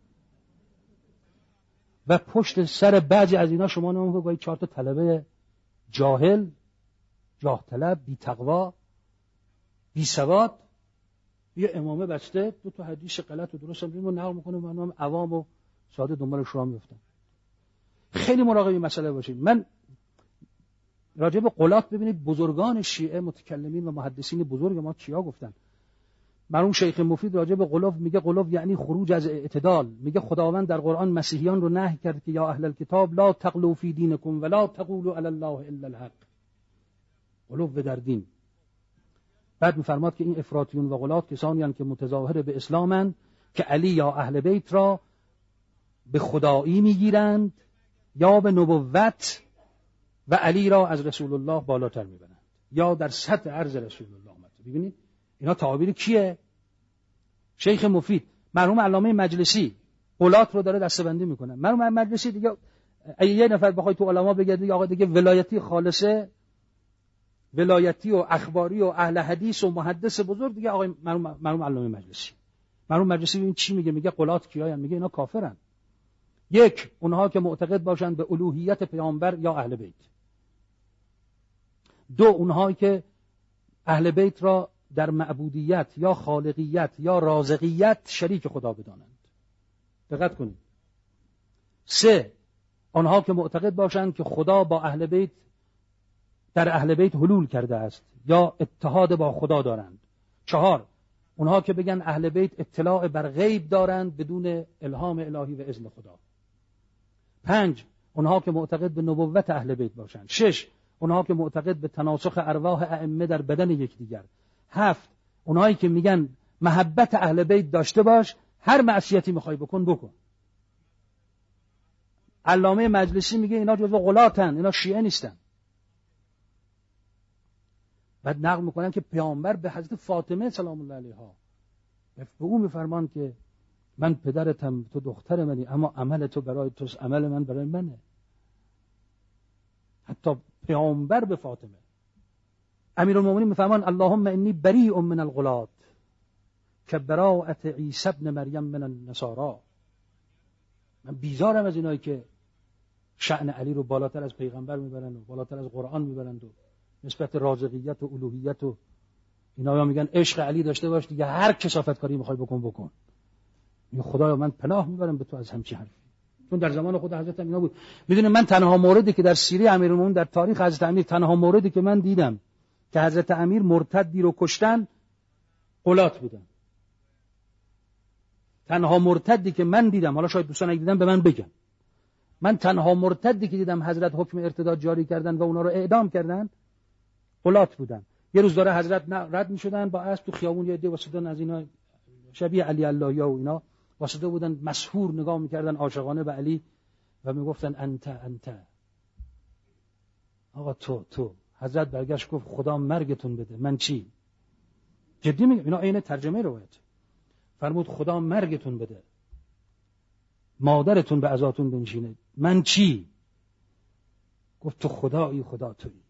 و پشت سر بعضی از اینا شما نمون که چهار تا طلبه جاهل، جاه طلب، بی تقوا، بی سواد یه امامه بسته دو تا حدیث غلط و درست هم رو نقل میکنه، منم عوام و ساده دنبال شما میافتم. خیلی مراقب این مسئله باشید. من راجع به غلات ببینید بزرگان شیعه متکلمین و محدثین بزرگ ما چیا گفتن. مرحوم شیخ مفید راجع به غلو میگه غلو یعنی خروج از اعتدال. میگه خداوند در قرآن مسیحیان رو نهی کرد که یا اهل الکتاب لا تغلوا فی دینکم ولا تقولوا علی الله الا الحق. غلو در دین. بعد میفرماد که این افراطیون و غلات کسانی هستند که متظاهر به اسلامند که علی یا اهل بیت را به خدایی میگیرند یا به نبوت و علی را از رسول الله بالاتر میبرند یا در سطح عرض رسول الله آمد. ببینید اینا تعابیر کیه؟ شیخ مفید. مرحوم علامه مجلسی غلات رو داره دسته‌بندی میکنه. مرحوم مجلسی دیگه اگه یه نفر بخوای تو علما بگردی آقا دیگه ولایتی خالصه، ولایتی و اخباری و اهل حدیث و محدث بزرگ دیگه آقای مرحوم مرحوم علامه مجلسی. مرحوم مجلسی این چی میگه؟ میگه غلات کیاین؟ میگه اینا کافرن. یک، اونها که معتقد باشند به الوهیت پیامبر یا اهل بیت. دو، اونهایی که اهل بیت را در معبودیت یا خالقیت یا رازقیت شریک خدا بدانند. دقت کنید. سه، آنها که معتقد باشند که خدا با اهل بیت در اهل بیت حلول کرده است یا اتحاد با خدا دارند. چهار، اونها که بگن اهل بیت اطلاع بر غیب دارند بدون الهام الهی و اذن خدا. پنج، اونها که معتقد به نبوت اهل بیت باشند. شش، اونها که معتقد به تناسخ ارواح ائمه در بدن یکدیگر. هفت، اونهایی که میگن محبت اهل بیت داشته باش، هر معصیتی میخوای بکن بکن. علامه مجلسی میگه اینا جزو غلاتن، اینا شیعه نیستن. بعد نقل میکنن که پیامبر به حضرت فاطمه سلام الله علیها به او میفرمان که من پدرتم، تو دختر منی، اما عمل تو برای توست، عمل من برای منه. حتی پیامبر به فاطمه. امیرالمومنین میفرمان اللهم انی بریء من الغلات که براءت عیسی ابن مریم من النصارى. من بیزارم از اینایی که شأن علی رو بالاتر از پیغمبر میبرن و بالاتر از قرآن میبرند و نسبت رازقیت و الوهیت و اینا یا میگن عشق علی داشته باش دیگه هر کثافت کاری میخوای بکن بکن. میگه خدایا من پناه میبرم به تو از همچین حرفی. چون در زمان خود حضرت امیر بود. میدونید من تنها موردی که در سیره امیرالمومنین در تاریخ حضرت امیر تنها موردی که من دیدم که حضرت امیر مرتدی رو کشتن غلات بودن. تنها مرتدی که من دیدم، حالا شاید دوستان اگه دیدم به من بگن، من تنها مرتدی که دیدم حضرت حکم ارتداد جاری کردن و اونا رو اعدام کردن غلات بودن. یه روز داره حضرت رد می‌شدن با اسب تو خیابون، یه عده واسطن از اینا شبیه علی اللهی و اینا واسطه بودن، مسحور نگاه می‌کردن عاشقانه به علی و میگفتن انت انت، آقا تو تو. حضرت برگشت گفت خدا مرگتون بده. من چی؟ جدی میگم، اینا عین ترجمه روایت. فرمود خدا مرگتون بده، مادرتون به عزاتون بنشینه. من چی؟ گفت تو خدایی، خدا تویی.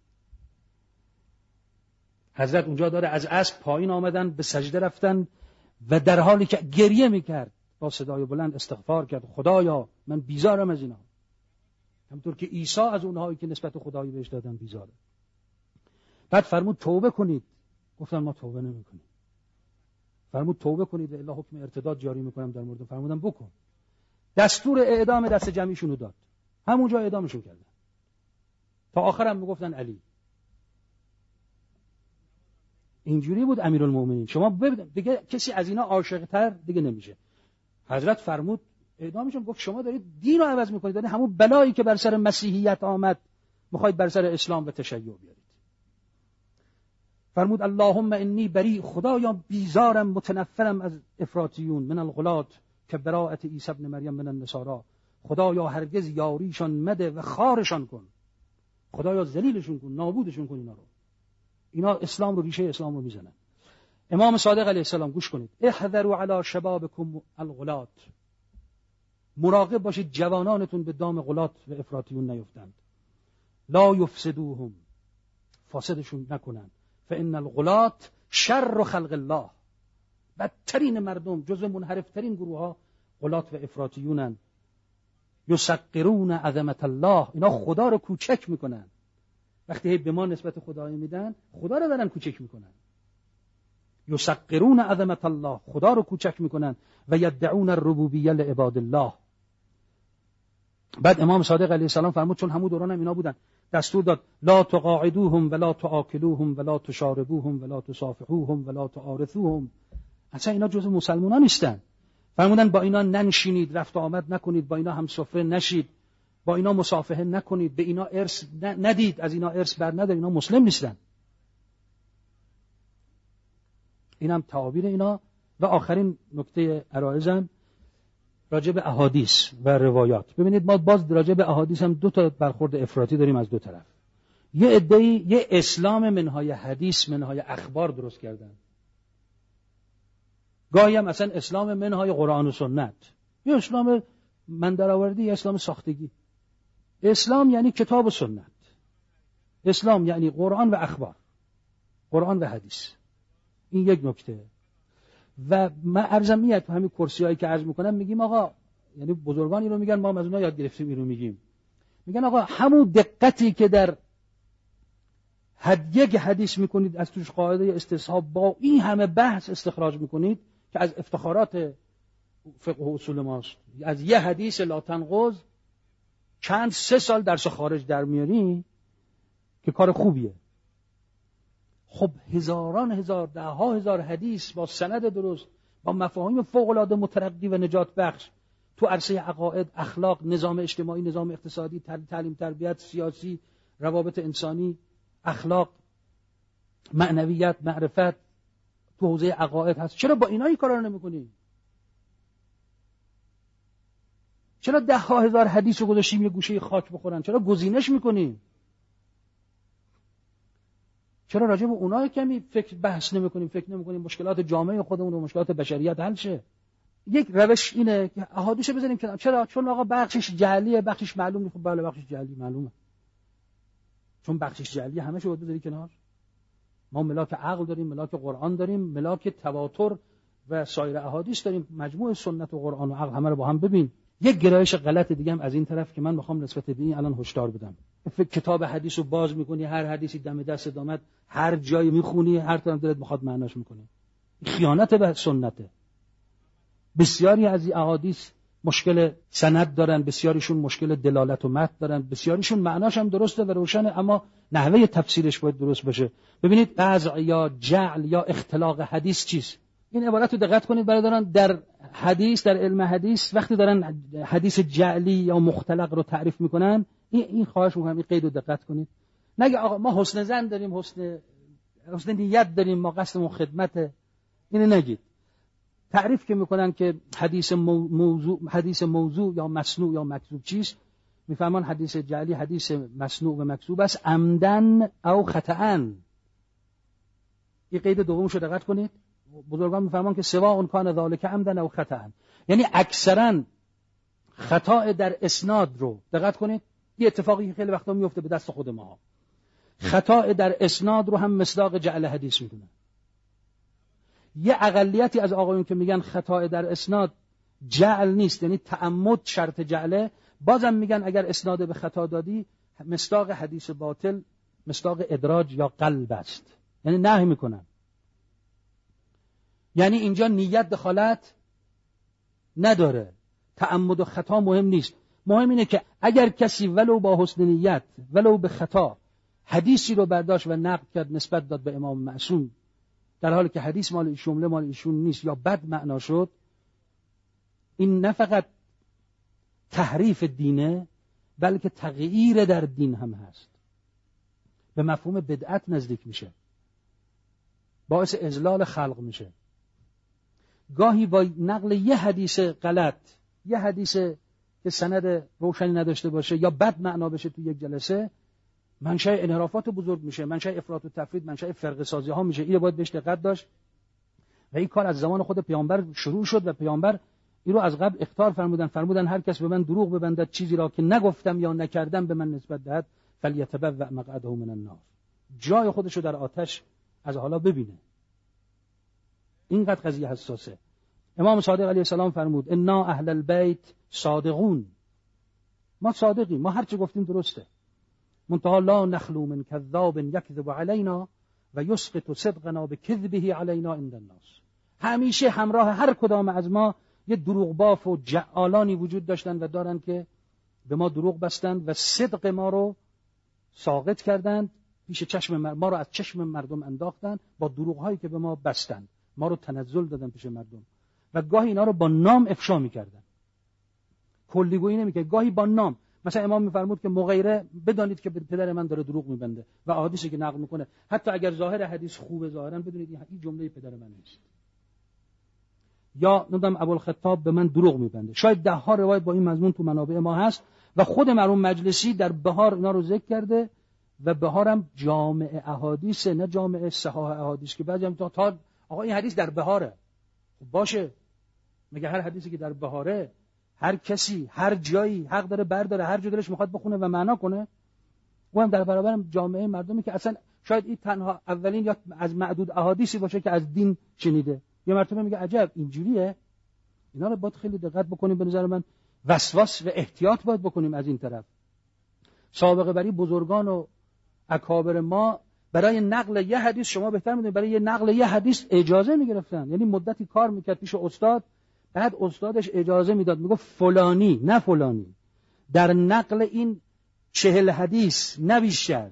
حضرت اونجا داره از اسب پایین آمدن، به سجده رفتن و در حالی که گریه میکرد با صدای بلند استغفار کرد، خدایا من بیزارم از اینا، همونطور که عیسی از اونهایی که نسبت خدایی بهش دادن بیزاره. بعد فرمود توبه کنید. گفتن ما توبه نمی‌کنیم. فرمود توبه کنید الا حکم ارتداد جاری میکنم در مورد. فرمودم بکن. دستور اعدام دست جمعیشونو داد، همونجا اعدامشون کردن. تا آخرم میگفتن علی. اینجوری بود امیرالمومنین. شما ببینید دیگه کسی از اینا عاشق‌تر دیگه نمیشه. حضرت فرمود اعدامشون. گفت شما دارید دین رو عوض میکنید، دارید همون بلایی که بر سر مسیحیت آمد میخواید بر سر اسلام و تشیع بیارید. فرمود اللهم انی بری، خدایا بیزارم متنفرم از افراطیون، من الغلات که براءت عیسی ابن مریم من النصارا، خدایا هرگز یاریشان مده و خارشان کن، خدایا ذلیلشون کن، نابودشون کن اینا رو. اینا اسلام رو، ریشه اسلام رو میزنن. امام صادق علیه السلام گوش کنید، احذروا علی شبابکم الغلات، مراقب باشید جوانانتون به دام غلات و افراطیون نیفتند. لا یفسدوهم، فاسدشون نکنند. فان الغلات شر خلق الله، بدترین مردم، جزو منحرفترین گروه ها غلات و افراطیونن. یسقرون عظمت الله، اینا خدا رو کوچک میکنن. وقتی به ما نسبت خدایی میدن، خدا رو دارن کوچک میکنن. یسقرون عظمت الله، خدا رو کوچک میکنن. و یدعون الربوبیه لعباد الله. بعد امام صادق علیه السلام فرمود، چون همون دوران هم اینا بودن، دستور داد لا تقاعدوهم ولا تآکلوهم ولا تشاربوهم ولا تصافحوهم ولا تعارفوهم. اصلا اینا جزء مسلمانان نیستن. فرمودن با اینا ننشینید، رفت و آمد نکنید، با اینا هم سفره نشید، با اینا مصافحه نکنید، به اینا ارث ندید، از اینا ارث بر ندارید، اینا مسلم نیستن. اینم تعابیر اینا. و آخرین نکته عرایزم راجع به احادیث و روایات. ببینید ما باز راجع به احادیث هم دو تا برخورد افراطی داریم از دو طرف. یه عده‌ای یه اسلام منهای حدیث منهای اخبار درست کردن، گاهی هم اصلا اسلام منهای قرآن و سنت، یه اسلام من درآوردی، یه اسلام ساختگی. اسلام یعنی کتاب و سنت، اسلام یعنی قرآن و اخبار، قرآن و حدیث. این یک نکته. و من عرضم میاد تو همین کرسیایی که عرض میکنم میگیم آقا، یعنی بزرگانی رو میگن، ما از اونها یاد گرفتیم اینو میگیم، میگن آقا همون دقتی که در حد یک حدیث میکنید، از توش قاعده استصحاب با این همه بحث استخراج میکنید که از افتخارات فقه و اصول ماست، از یه حدیث لا تنقض چند سه سال درس خارج در میاری که کار خوبیه. خب هزاران هزار، ده ها هزار حدیث با سند درست، با مفاهیم فوق العاده مترقی و نجات بخش تو عرصه عقاید، اخلاق، نظام اجتماعی، نظام اقتصادی، تعلیم، تربیت، سیاسی، روابط انسانی، اخلاق، معنویت، معرفت، تو حوزه عقاید هست. چرا با اینا این کارا رو نمی‌کنی؟ چرا ده ها هزار حدیث رو گذاشتیم یه گوشه خاک بخورن؟ چرا گزینش می‌کنی؟ چرا راجع به اونها کمی فکر بحث نمی‌کنیم، فکر نمی‌کنیم مشکلات جامعه خودمون و مشکلات بشریت حل شه؟ یک روش اینه که احادیث بزنیم کنار. چرا؟ چون آقا بخشش جعلیه، بخشش معلوم نیست. خب بله بخشش جعلی معلومه، چون بخشش جعلی همه شو بذاری کنار. ما ملاک عقل داریم، ملاک قرآن داریم، ملاک تواتر و سایر احادیث داریم، مجموع سنت و قرآن و عقل همه رو با هم ببین. یک گرایش غلط دیگه هم از این طرف که من میخوام نسبت به این الان هشدار بدم. کتاب حدیث رو باز میکنی، هر حدیثی دم دست دامت هر جایی میخونی، هر طرف دلت میخواد معناش میکنی. خیانت به سنته. بسیاری از این احادیث مشکل سند دارن، بسیاریشون مشکل دلالت و متن دارن، بسیاریشون معناش هم درسته و روشنه، اما نحوه تفسیرش باید درست باشه. ببینید قزع یا جعل یا اختلاق حدیث چیست؟ این عبارت رو دقت کنید برادران، در حدیث در علم حدیث وقتی دارن حدیث جعلی یا مختلق رو تعریف میکنن، این این خواهش میکنم این قید رو دقت کنید. نگه آقا ما حسن ظن داریم، حسن حسن نیت داریم، ما قصدمون خدمته، اینو نگید. تعریف که میکنن که حدیث موضوع حدیث موضوع یا مسنوع یا مکذوب چیست، میفهمان حدیث جعلی حدیث مسنوع و مکذوب است عمدن او خطأن. این قید دومش رو دقت کنید. بزرگان میفهمان که سواء کان ذلک عمدن او خطأن، یعنی اکثرا خطا در اسناد رو دقت کنید. این اتفاقی که خیلی وقتا میفته به دست خود ما، خطا در اسناد رو هم مصداق جعل حدیث میدونن. یه اقلیتی از آقایون که میگن خطا در اسناد جعل نیست، یعنی تعمد شرط جعله، بازم میگن اگر اسناد به خطا دادی مصداق حدیث باطل مصداق ادراج یا قلب است، یعنی نهی میکنن. یعنی اینجا نیت دخالت نداره، تعمد و خطا مهم نیست. مهم اینه که اگر کسی ولو با حسن نیت ولو به خطا حدیثی رو برداشت و نقد کرد نسبت داد به امام معصوم، در حالی که حدیث مال جمله مال ایشون نیست یا بد معنا شد، این نه فقط تحریف دینه بلکه تغییر در دین هم هست، به مفهوم بدعت نزدیک میشه، باعث اضلال خلق میشه. گاهی با نقل یه حدیث غلط، یه حدیث که سند روشنی نداشته باشه یا بد معنا بشه تو یک جلسه، منشأ انحرافات بزرگ میشه، منشأ افراط و تفرید، منشأ فرقه سازی ها میشه. اینو باید بهش دقت داشت و این کار از زمان خود پیامبر شروع شد و پیامبر این رو از قبل اخطار فرمودن فرمودن هر کس به من دروغ ببندد چیزی را که نگفتم یا نکردم به من نسبت دهد فلیتبوأ مقعده من النار، جای خودش رو در آتش از حالا ببینه. اینقدر قضیه حساسه. امام صادق علیه السلام فرمود انا اهل البیت صادقون، ما صادقیم، ما هر چه گفتیم درسته، منتها لا نخلو من کذاب یکذب علینا و یسقط صدقنا بکذبه علینا عند الناس. همیشه همراه هر کدام از ما یه دروغ باف و جعالانی وجود داشتن و دارن که به ما دروغ بستند و صدق ما رو ساقط کردند، پیش چشم ما رو از چشم مردم انداختند با دروغ هایی که به ما بستند، ما رو تنزل دادن پیش مردم و گاهی اینا رو با نام افشا می‌کردن، کلیگویی نمی‌کرد، گاهی با نام. مثلا امام می‌فرمود که مغیره بدانید که پدر من داره دروغ می‌بنده و احادیثی که نقل می‌کنه حتی اگر ظاهر حدیث خوبه ظاهرا بدونید این جمله پدر من نیست. یا نمیدونم ابوالخطاب به من دروغ می‌بنده. شاید ده ها روایت با این مضمون تو منابع ما هست و خود مرحوم مجلسی در بهار اینا رو ذکر کرده و بهارم جامع احادیث، نه جامع صحاح احادیث که بعضی هم تا, تا آقا این حدیث در بهاره. خب باشه، مگه هر حدیثی که در بهاره هر کسی هر جایی حق داره برداره هر جا دلش میخواد بخونه و معنا کنه؟ و هم در برابر جامعه مردمی که اصلا شاید این تنها اولین یا از معدود احادیثی باشه که از دین شنیده، یه مرتبه میگه عجب اینجوریه. اینا رو باید خیلی دقت بکنیم. به نظر من وسواس و احتیاط باید بکنیم از این طرف. سابقه بری بزرگان و اکابر ما برای نقل یه حدیث، شما بهتر میدونید، برای یه نقل یه حدیث اجازه میگرفتن، یعنی مدتی کار میکرد پیش استاد، بعد استادش اجازه میداد، میگفت فلانی نه فلانی در نقل این چهل حدیث نه بیشتر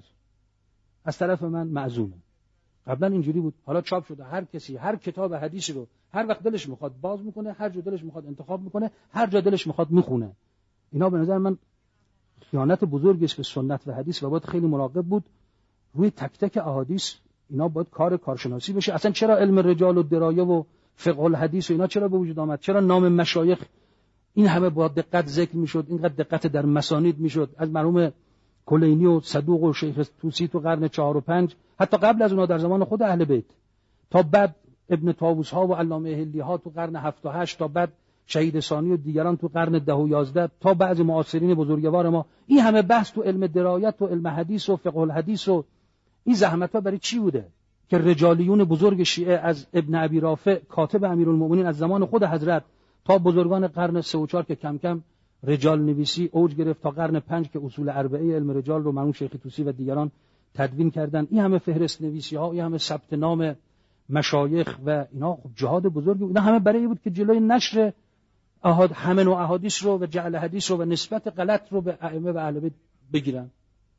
از طرف من معزومه. قبلا اینجوری بود، حالا چاپ شده هر کسی هر کتاب حدیثی رو هر وقت دلش میخواد باز میکنه، هر جا دلش میخواد انتخاب میکنه، هر جا دلش میخواد میخونه. اینا به نظر من خیانت بزرگی است به سنت و حدیث و باید خیلی مراقب بود روی تک تک احادیث. اینا باید کار کارشناسی بشه. اصلا چرا علم رجال و درایه و فقه الحدیث و اینا چرا به وجود آمد؟ چرا نام مشایخ این همه با دقت ذکر میشد، اینقدر دقت در مسانید میشد؟ از مرحوم کلینی و صدوق و شیخ طوسی تو قرن چهار و پنج، حتی قبل از اونها در زمان خود اهل بیت، تا بعد ابن طاووس ها و علامه هلی ها تو قرن هفت و هشت، تا بعد شهید ثانی و دیگران تو قرن ده و یازده، تا بعض معاصرین بزرگوار ما، این همه بحث تو علم درایت و علم حدیث و فقه الحدیث و این زحمت ها برای چی بوده؟ که رجالیون بزرگ شیعه از ابن ابی رافع کاتب امیرالمومنین از زمان خود حضرت تا بزرگان قرن سه و چهار که کم کم رجال نویسی اوج گرفت، تا قرن پنج که اصول اربعه علم رجال رو مرحوم شیخ طوسی و دیگران تدوین کردن، این همه فهرست نویسی ها، این همه ثبت نام مشایخ و اینا، خب جهاد بزرگی بود. اینا همه برای این بود که جلوی نشر احاد همه نوع احادیث رو و جعل حدیث رو و نسبت غلط رو به ائمه و اهل بیت بگیرن.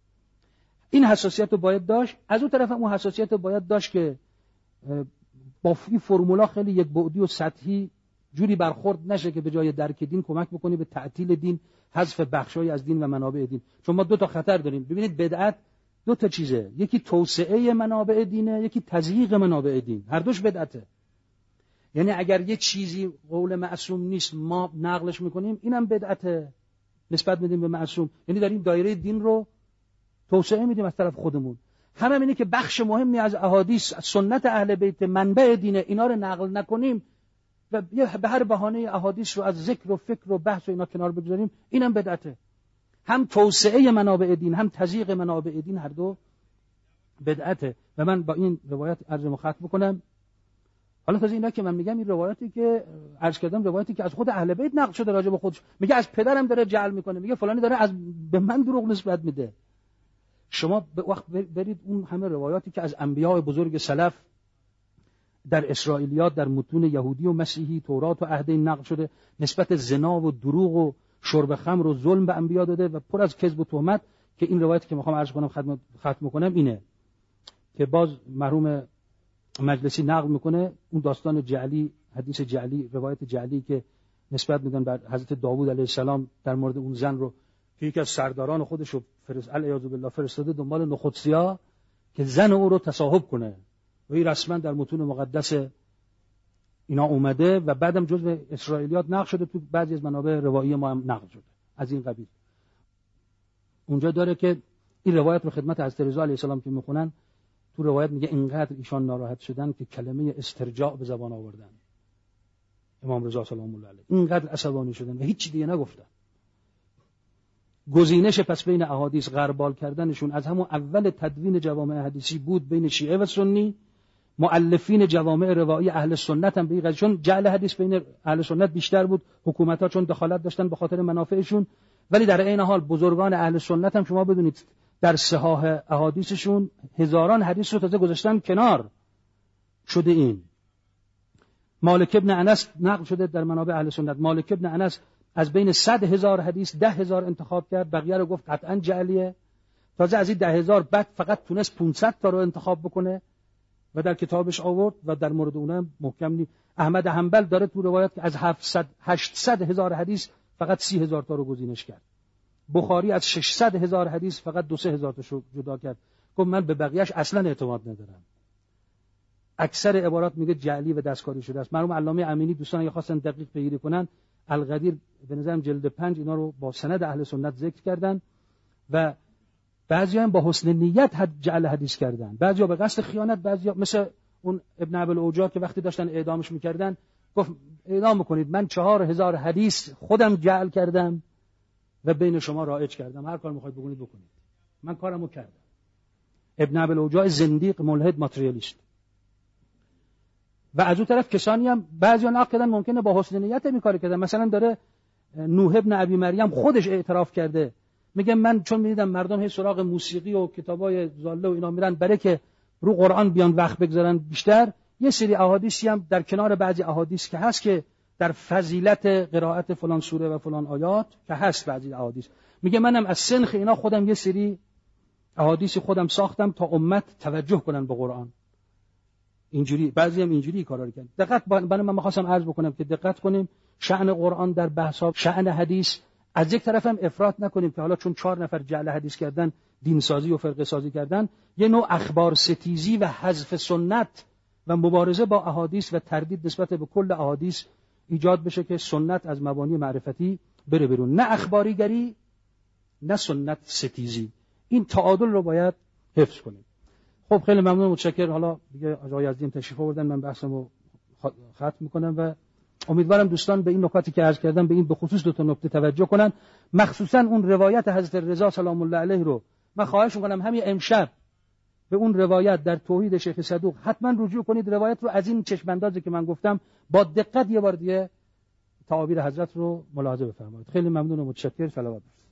این حساسیت رو باید داشت. از اون طرف هم اون حساسیت رو باید داشت که با این فرمولا خیلی یک بعدی و سطحی جوری برخورد نشه که به جای درک دین کمک بکنی به تعطیل دین، حذف بخشای از دین و منابع دین. چون ما دو تا خطر داریم. ببینید بدعت دو تا چیزه، یکی توسعه منابع دینه، یکی تضییق منابع دین. هر دوش بدعته. یعنی اگر یه چیزی قول معصوم نیست ما نقلش میکنیم، اینم بدعته، نسبت میدیم به معصوم. یعنی داریم دایره دین رو توسعه میدیم از طرف خودمون. همه اینه که بخش مهمی از احادیث، از سنت اهل بیت، منبع دینه، اینا رو نقل نکنیم و به هر بهانه احادیث رو از ذکر و فکر و بحث و اینا کنار بگذاریم، اینم بدعته. هم توسعه منابع دین هم تضییق منابع دین هر دو بدعته. و من با این روایت عرض ختم بکنم. حالا تازه اینا که من میگم این روایتی که عرض کردم روایتی که از خود اهل بیت نقل شده راجع به خودش، میگه از پدرم داره جعل میکنه، میگه فلانی داره از به من دروغ نسبت میده. شما به وقت برید اون همه روایاتی که از انبیاء بزرگ سلف در اسرائیلیات، در متون یهودی و مسیحی، تورات و عهد نقل شده، نسبت زنا و دروغ و شرب خمر و ظلم به انبیا داده و پر از کذب و تهمت. که این روایتی که میخوام عرض کنم ختم ختم کنم اینه که باز مرحوم مجلسی نقل میکنه اون داستان جعلی، حدیث جعلی، روایت جعلی که نسبت میدن بر حضرت داوود علیه السلام در مورد اون زن رو که یکی از سرداران خودش رو فرست الیاذ بالله فرستاده دنبال نخودسیا که زن او رو تصاحب کنه و این رسما در متون مقدس اینا اومده و بعدم جزء اسرائیلیات نقل شده، تو بعضی از منابع روایی ما هم نقل شده از این قبیل. اونجا داره که این روایت رو خدمت حضرت رضا علیه السلام که میخونن، تو روایت میگه اینقدر ایشان ناراحت شدن که کلمه استرجاع به زبان آوردن. امام رضا سلام الله علیه اینقدر عصبانی شدن و هیچ دیگه نگفتن. گزینش پس بین احادیث غربال کردنشون از همون اول تدوین جوامع حدیثی بود بین شیعه و سنی. مؤلفین جوامع روایی اهل سنت هم به این قضیه، چون جعل حدیث بین اهل سنت بیشتر بود، حکومت‌ها چون دخالت داشتن به خاطر منافعشون، ولی در عین حال بزرگان اهل سنت هم شما بدونید در صحاح احادیثشون هزاران حدیث رو تازه گذاشتن کنار شده. این مالک ابن انس نقل شده در منابع اهل سنت، مالک ابن انس از بین صد هزار حدیث ده هزار انتخاب کرد، بقیه رو گفت قطعا جعلیه. تازه از این ده هزار بعد فقط تونست پانصد تا رو انتخاب بکنه و در کتابش آورد و در مورد اونم محکم نی. احمد حنبل داره تو روایت که از هفتصد هشتصد هزار حدیث فقط سی هزار تا رو گزینش کرد. بخاری از ششصد هزار حدیث فقط دو سه هزار تاشو جدا کرد. گفت من به بقیه‌اش اصلا اعتماد ندارم. اکثر عبارات میگه جعلی و دستکاری شده است. مرحوم علامه امینی دوستان اگه خواستن دقیق پیگیری کنن، القدیر به نظرم جلد پنج اینا رو با سند اهل سنت ذکر کردن و بعضیا هم با حسن نیت حد جعل حدیث کردن، بعضیا به قصد خیانت، بعضیا مثل اون ابن ابوالعوجا که وقتی داشتن اعدامش میکردن گفت اعدام میکنید، من چهار هزار حدیث خودم جعل کردم و بین شما رایج کردم، هر کار میخواید بکنید بکنید، من کارمو کردم. ابن ابوالعوجا زندیق ملحد ماتریالیست. و از اون طرف کسانی هم بعضیا نقل کردن ممکنه با حسن نیت این کارو کردن. مثلا داره نوح ابن ابی مریم خودش اعتراف کرده، میگه من چون میدیدم مردم هی سراغ موسیقی و کتابای زاله و اینا میرن برای که رو قرآن بیان وقت بگذارن بیشتر، یه سری احادیثی هم در کنار بعضی احادیث که هست که در فضیلت قرائت فلان سوره و فلان آیات که هست بعضی احادیث، میگه منم از سنخ اینا خودم یه سری احادیث خودم ساختم تا امت توجه کنن به قرآن. اینجوری بعضی هم اینجوری کارا رو کردن. دقت برای من می‌خواستم عرض بکنم که دقت کنیم شأن قرآن در بحث‌ها، شأن حدیث، از یک طرف هم افراط نکنیم که حالا چون چهار نفر جعل حدیث کردن، دین سازی و فرقه سازی کردن، یه نوع اخبار ستیزی و حذف سنت و مبارزه با احادیث و تردید نسبت به کل احادیث ایجاد بشه که سنت از مبانی معرفتی بره بیرون، نه اخباریگری نه سنت ستیزی. این تعادل رو باید حفظ کنیم. خب خیلی ممنون، متشکرم. حالا دیگه آقای یزدی تشریف آوردن، من بحثمو ختم میکنم و امیدوارم دوستان به این نکاتی که عرض کردم به این به خصوص دو تا نکته توجه کنن، مخصوصا اون روایت حضرت رضا سلام الله علیه رو من خواهش میکنم همین امشب به اون روایت در توحید شیخ صدوق حتما رجوع کنید. روایت رو از این چشم اندازی که من گفتم با دقت یه بار دیگه تعابیر حضرت رو ملاحظه بفرمایید. خیلی ممنون و متشکرم. صلوات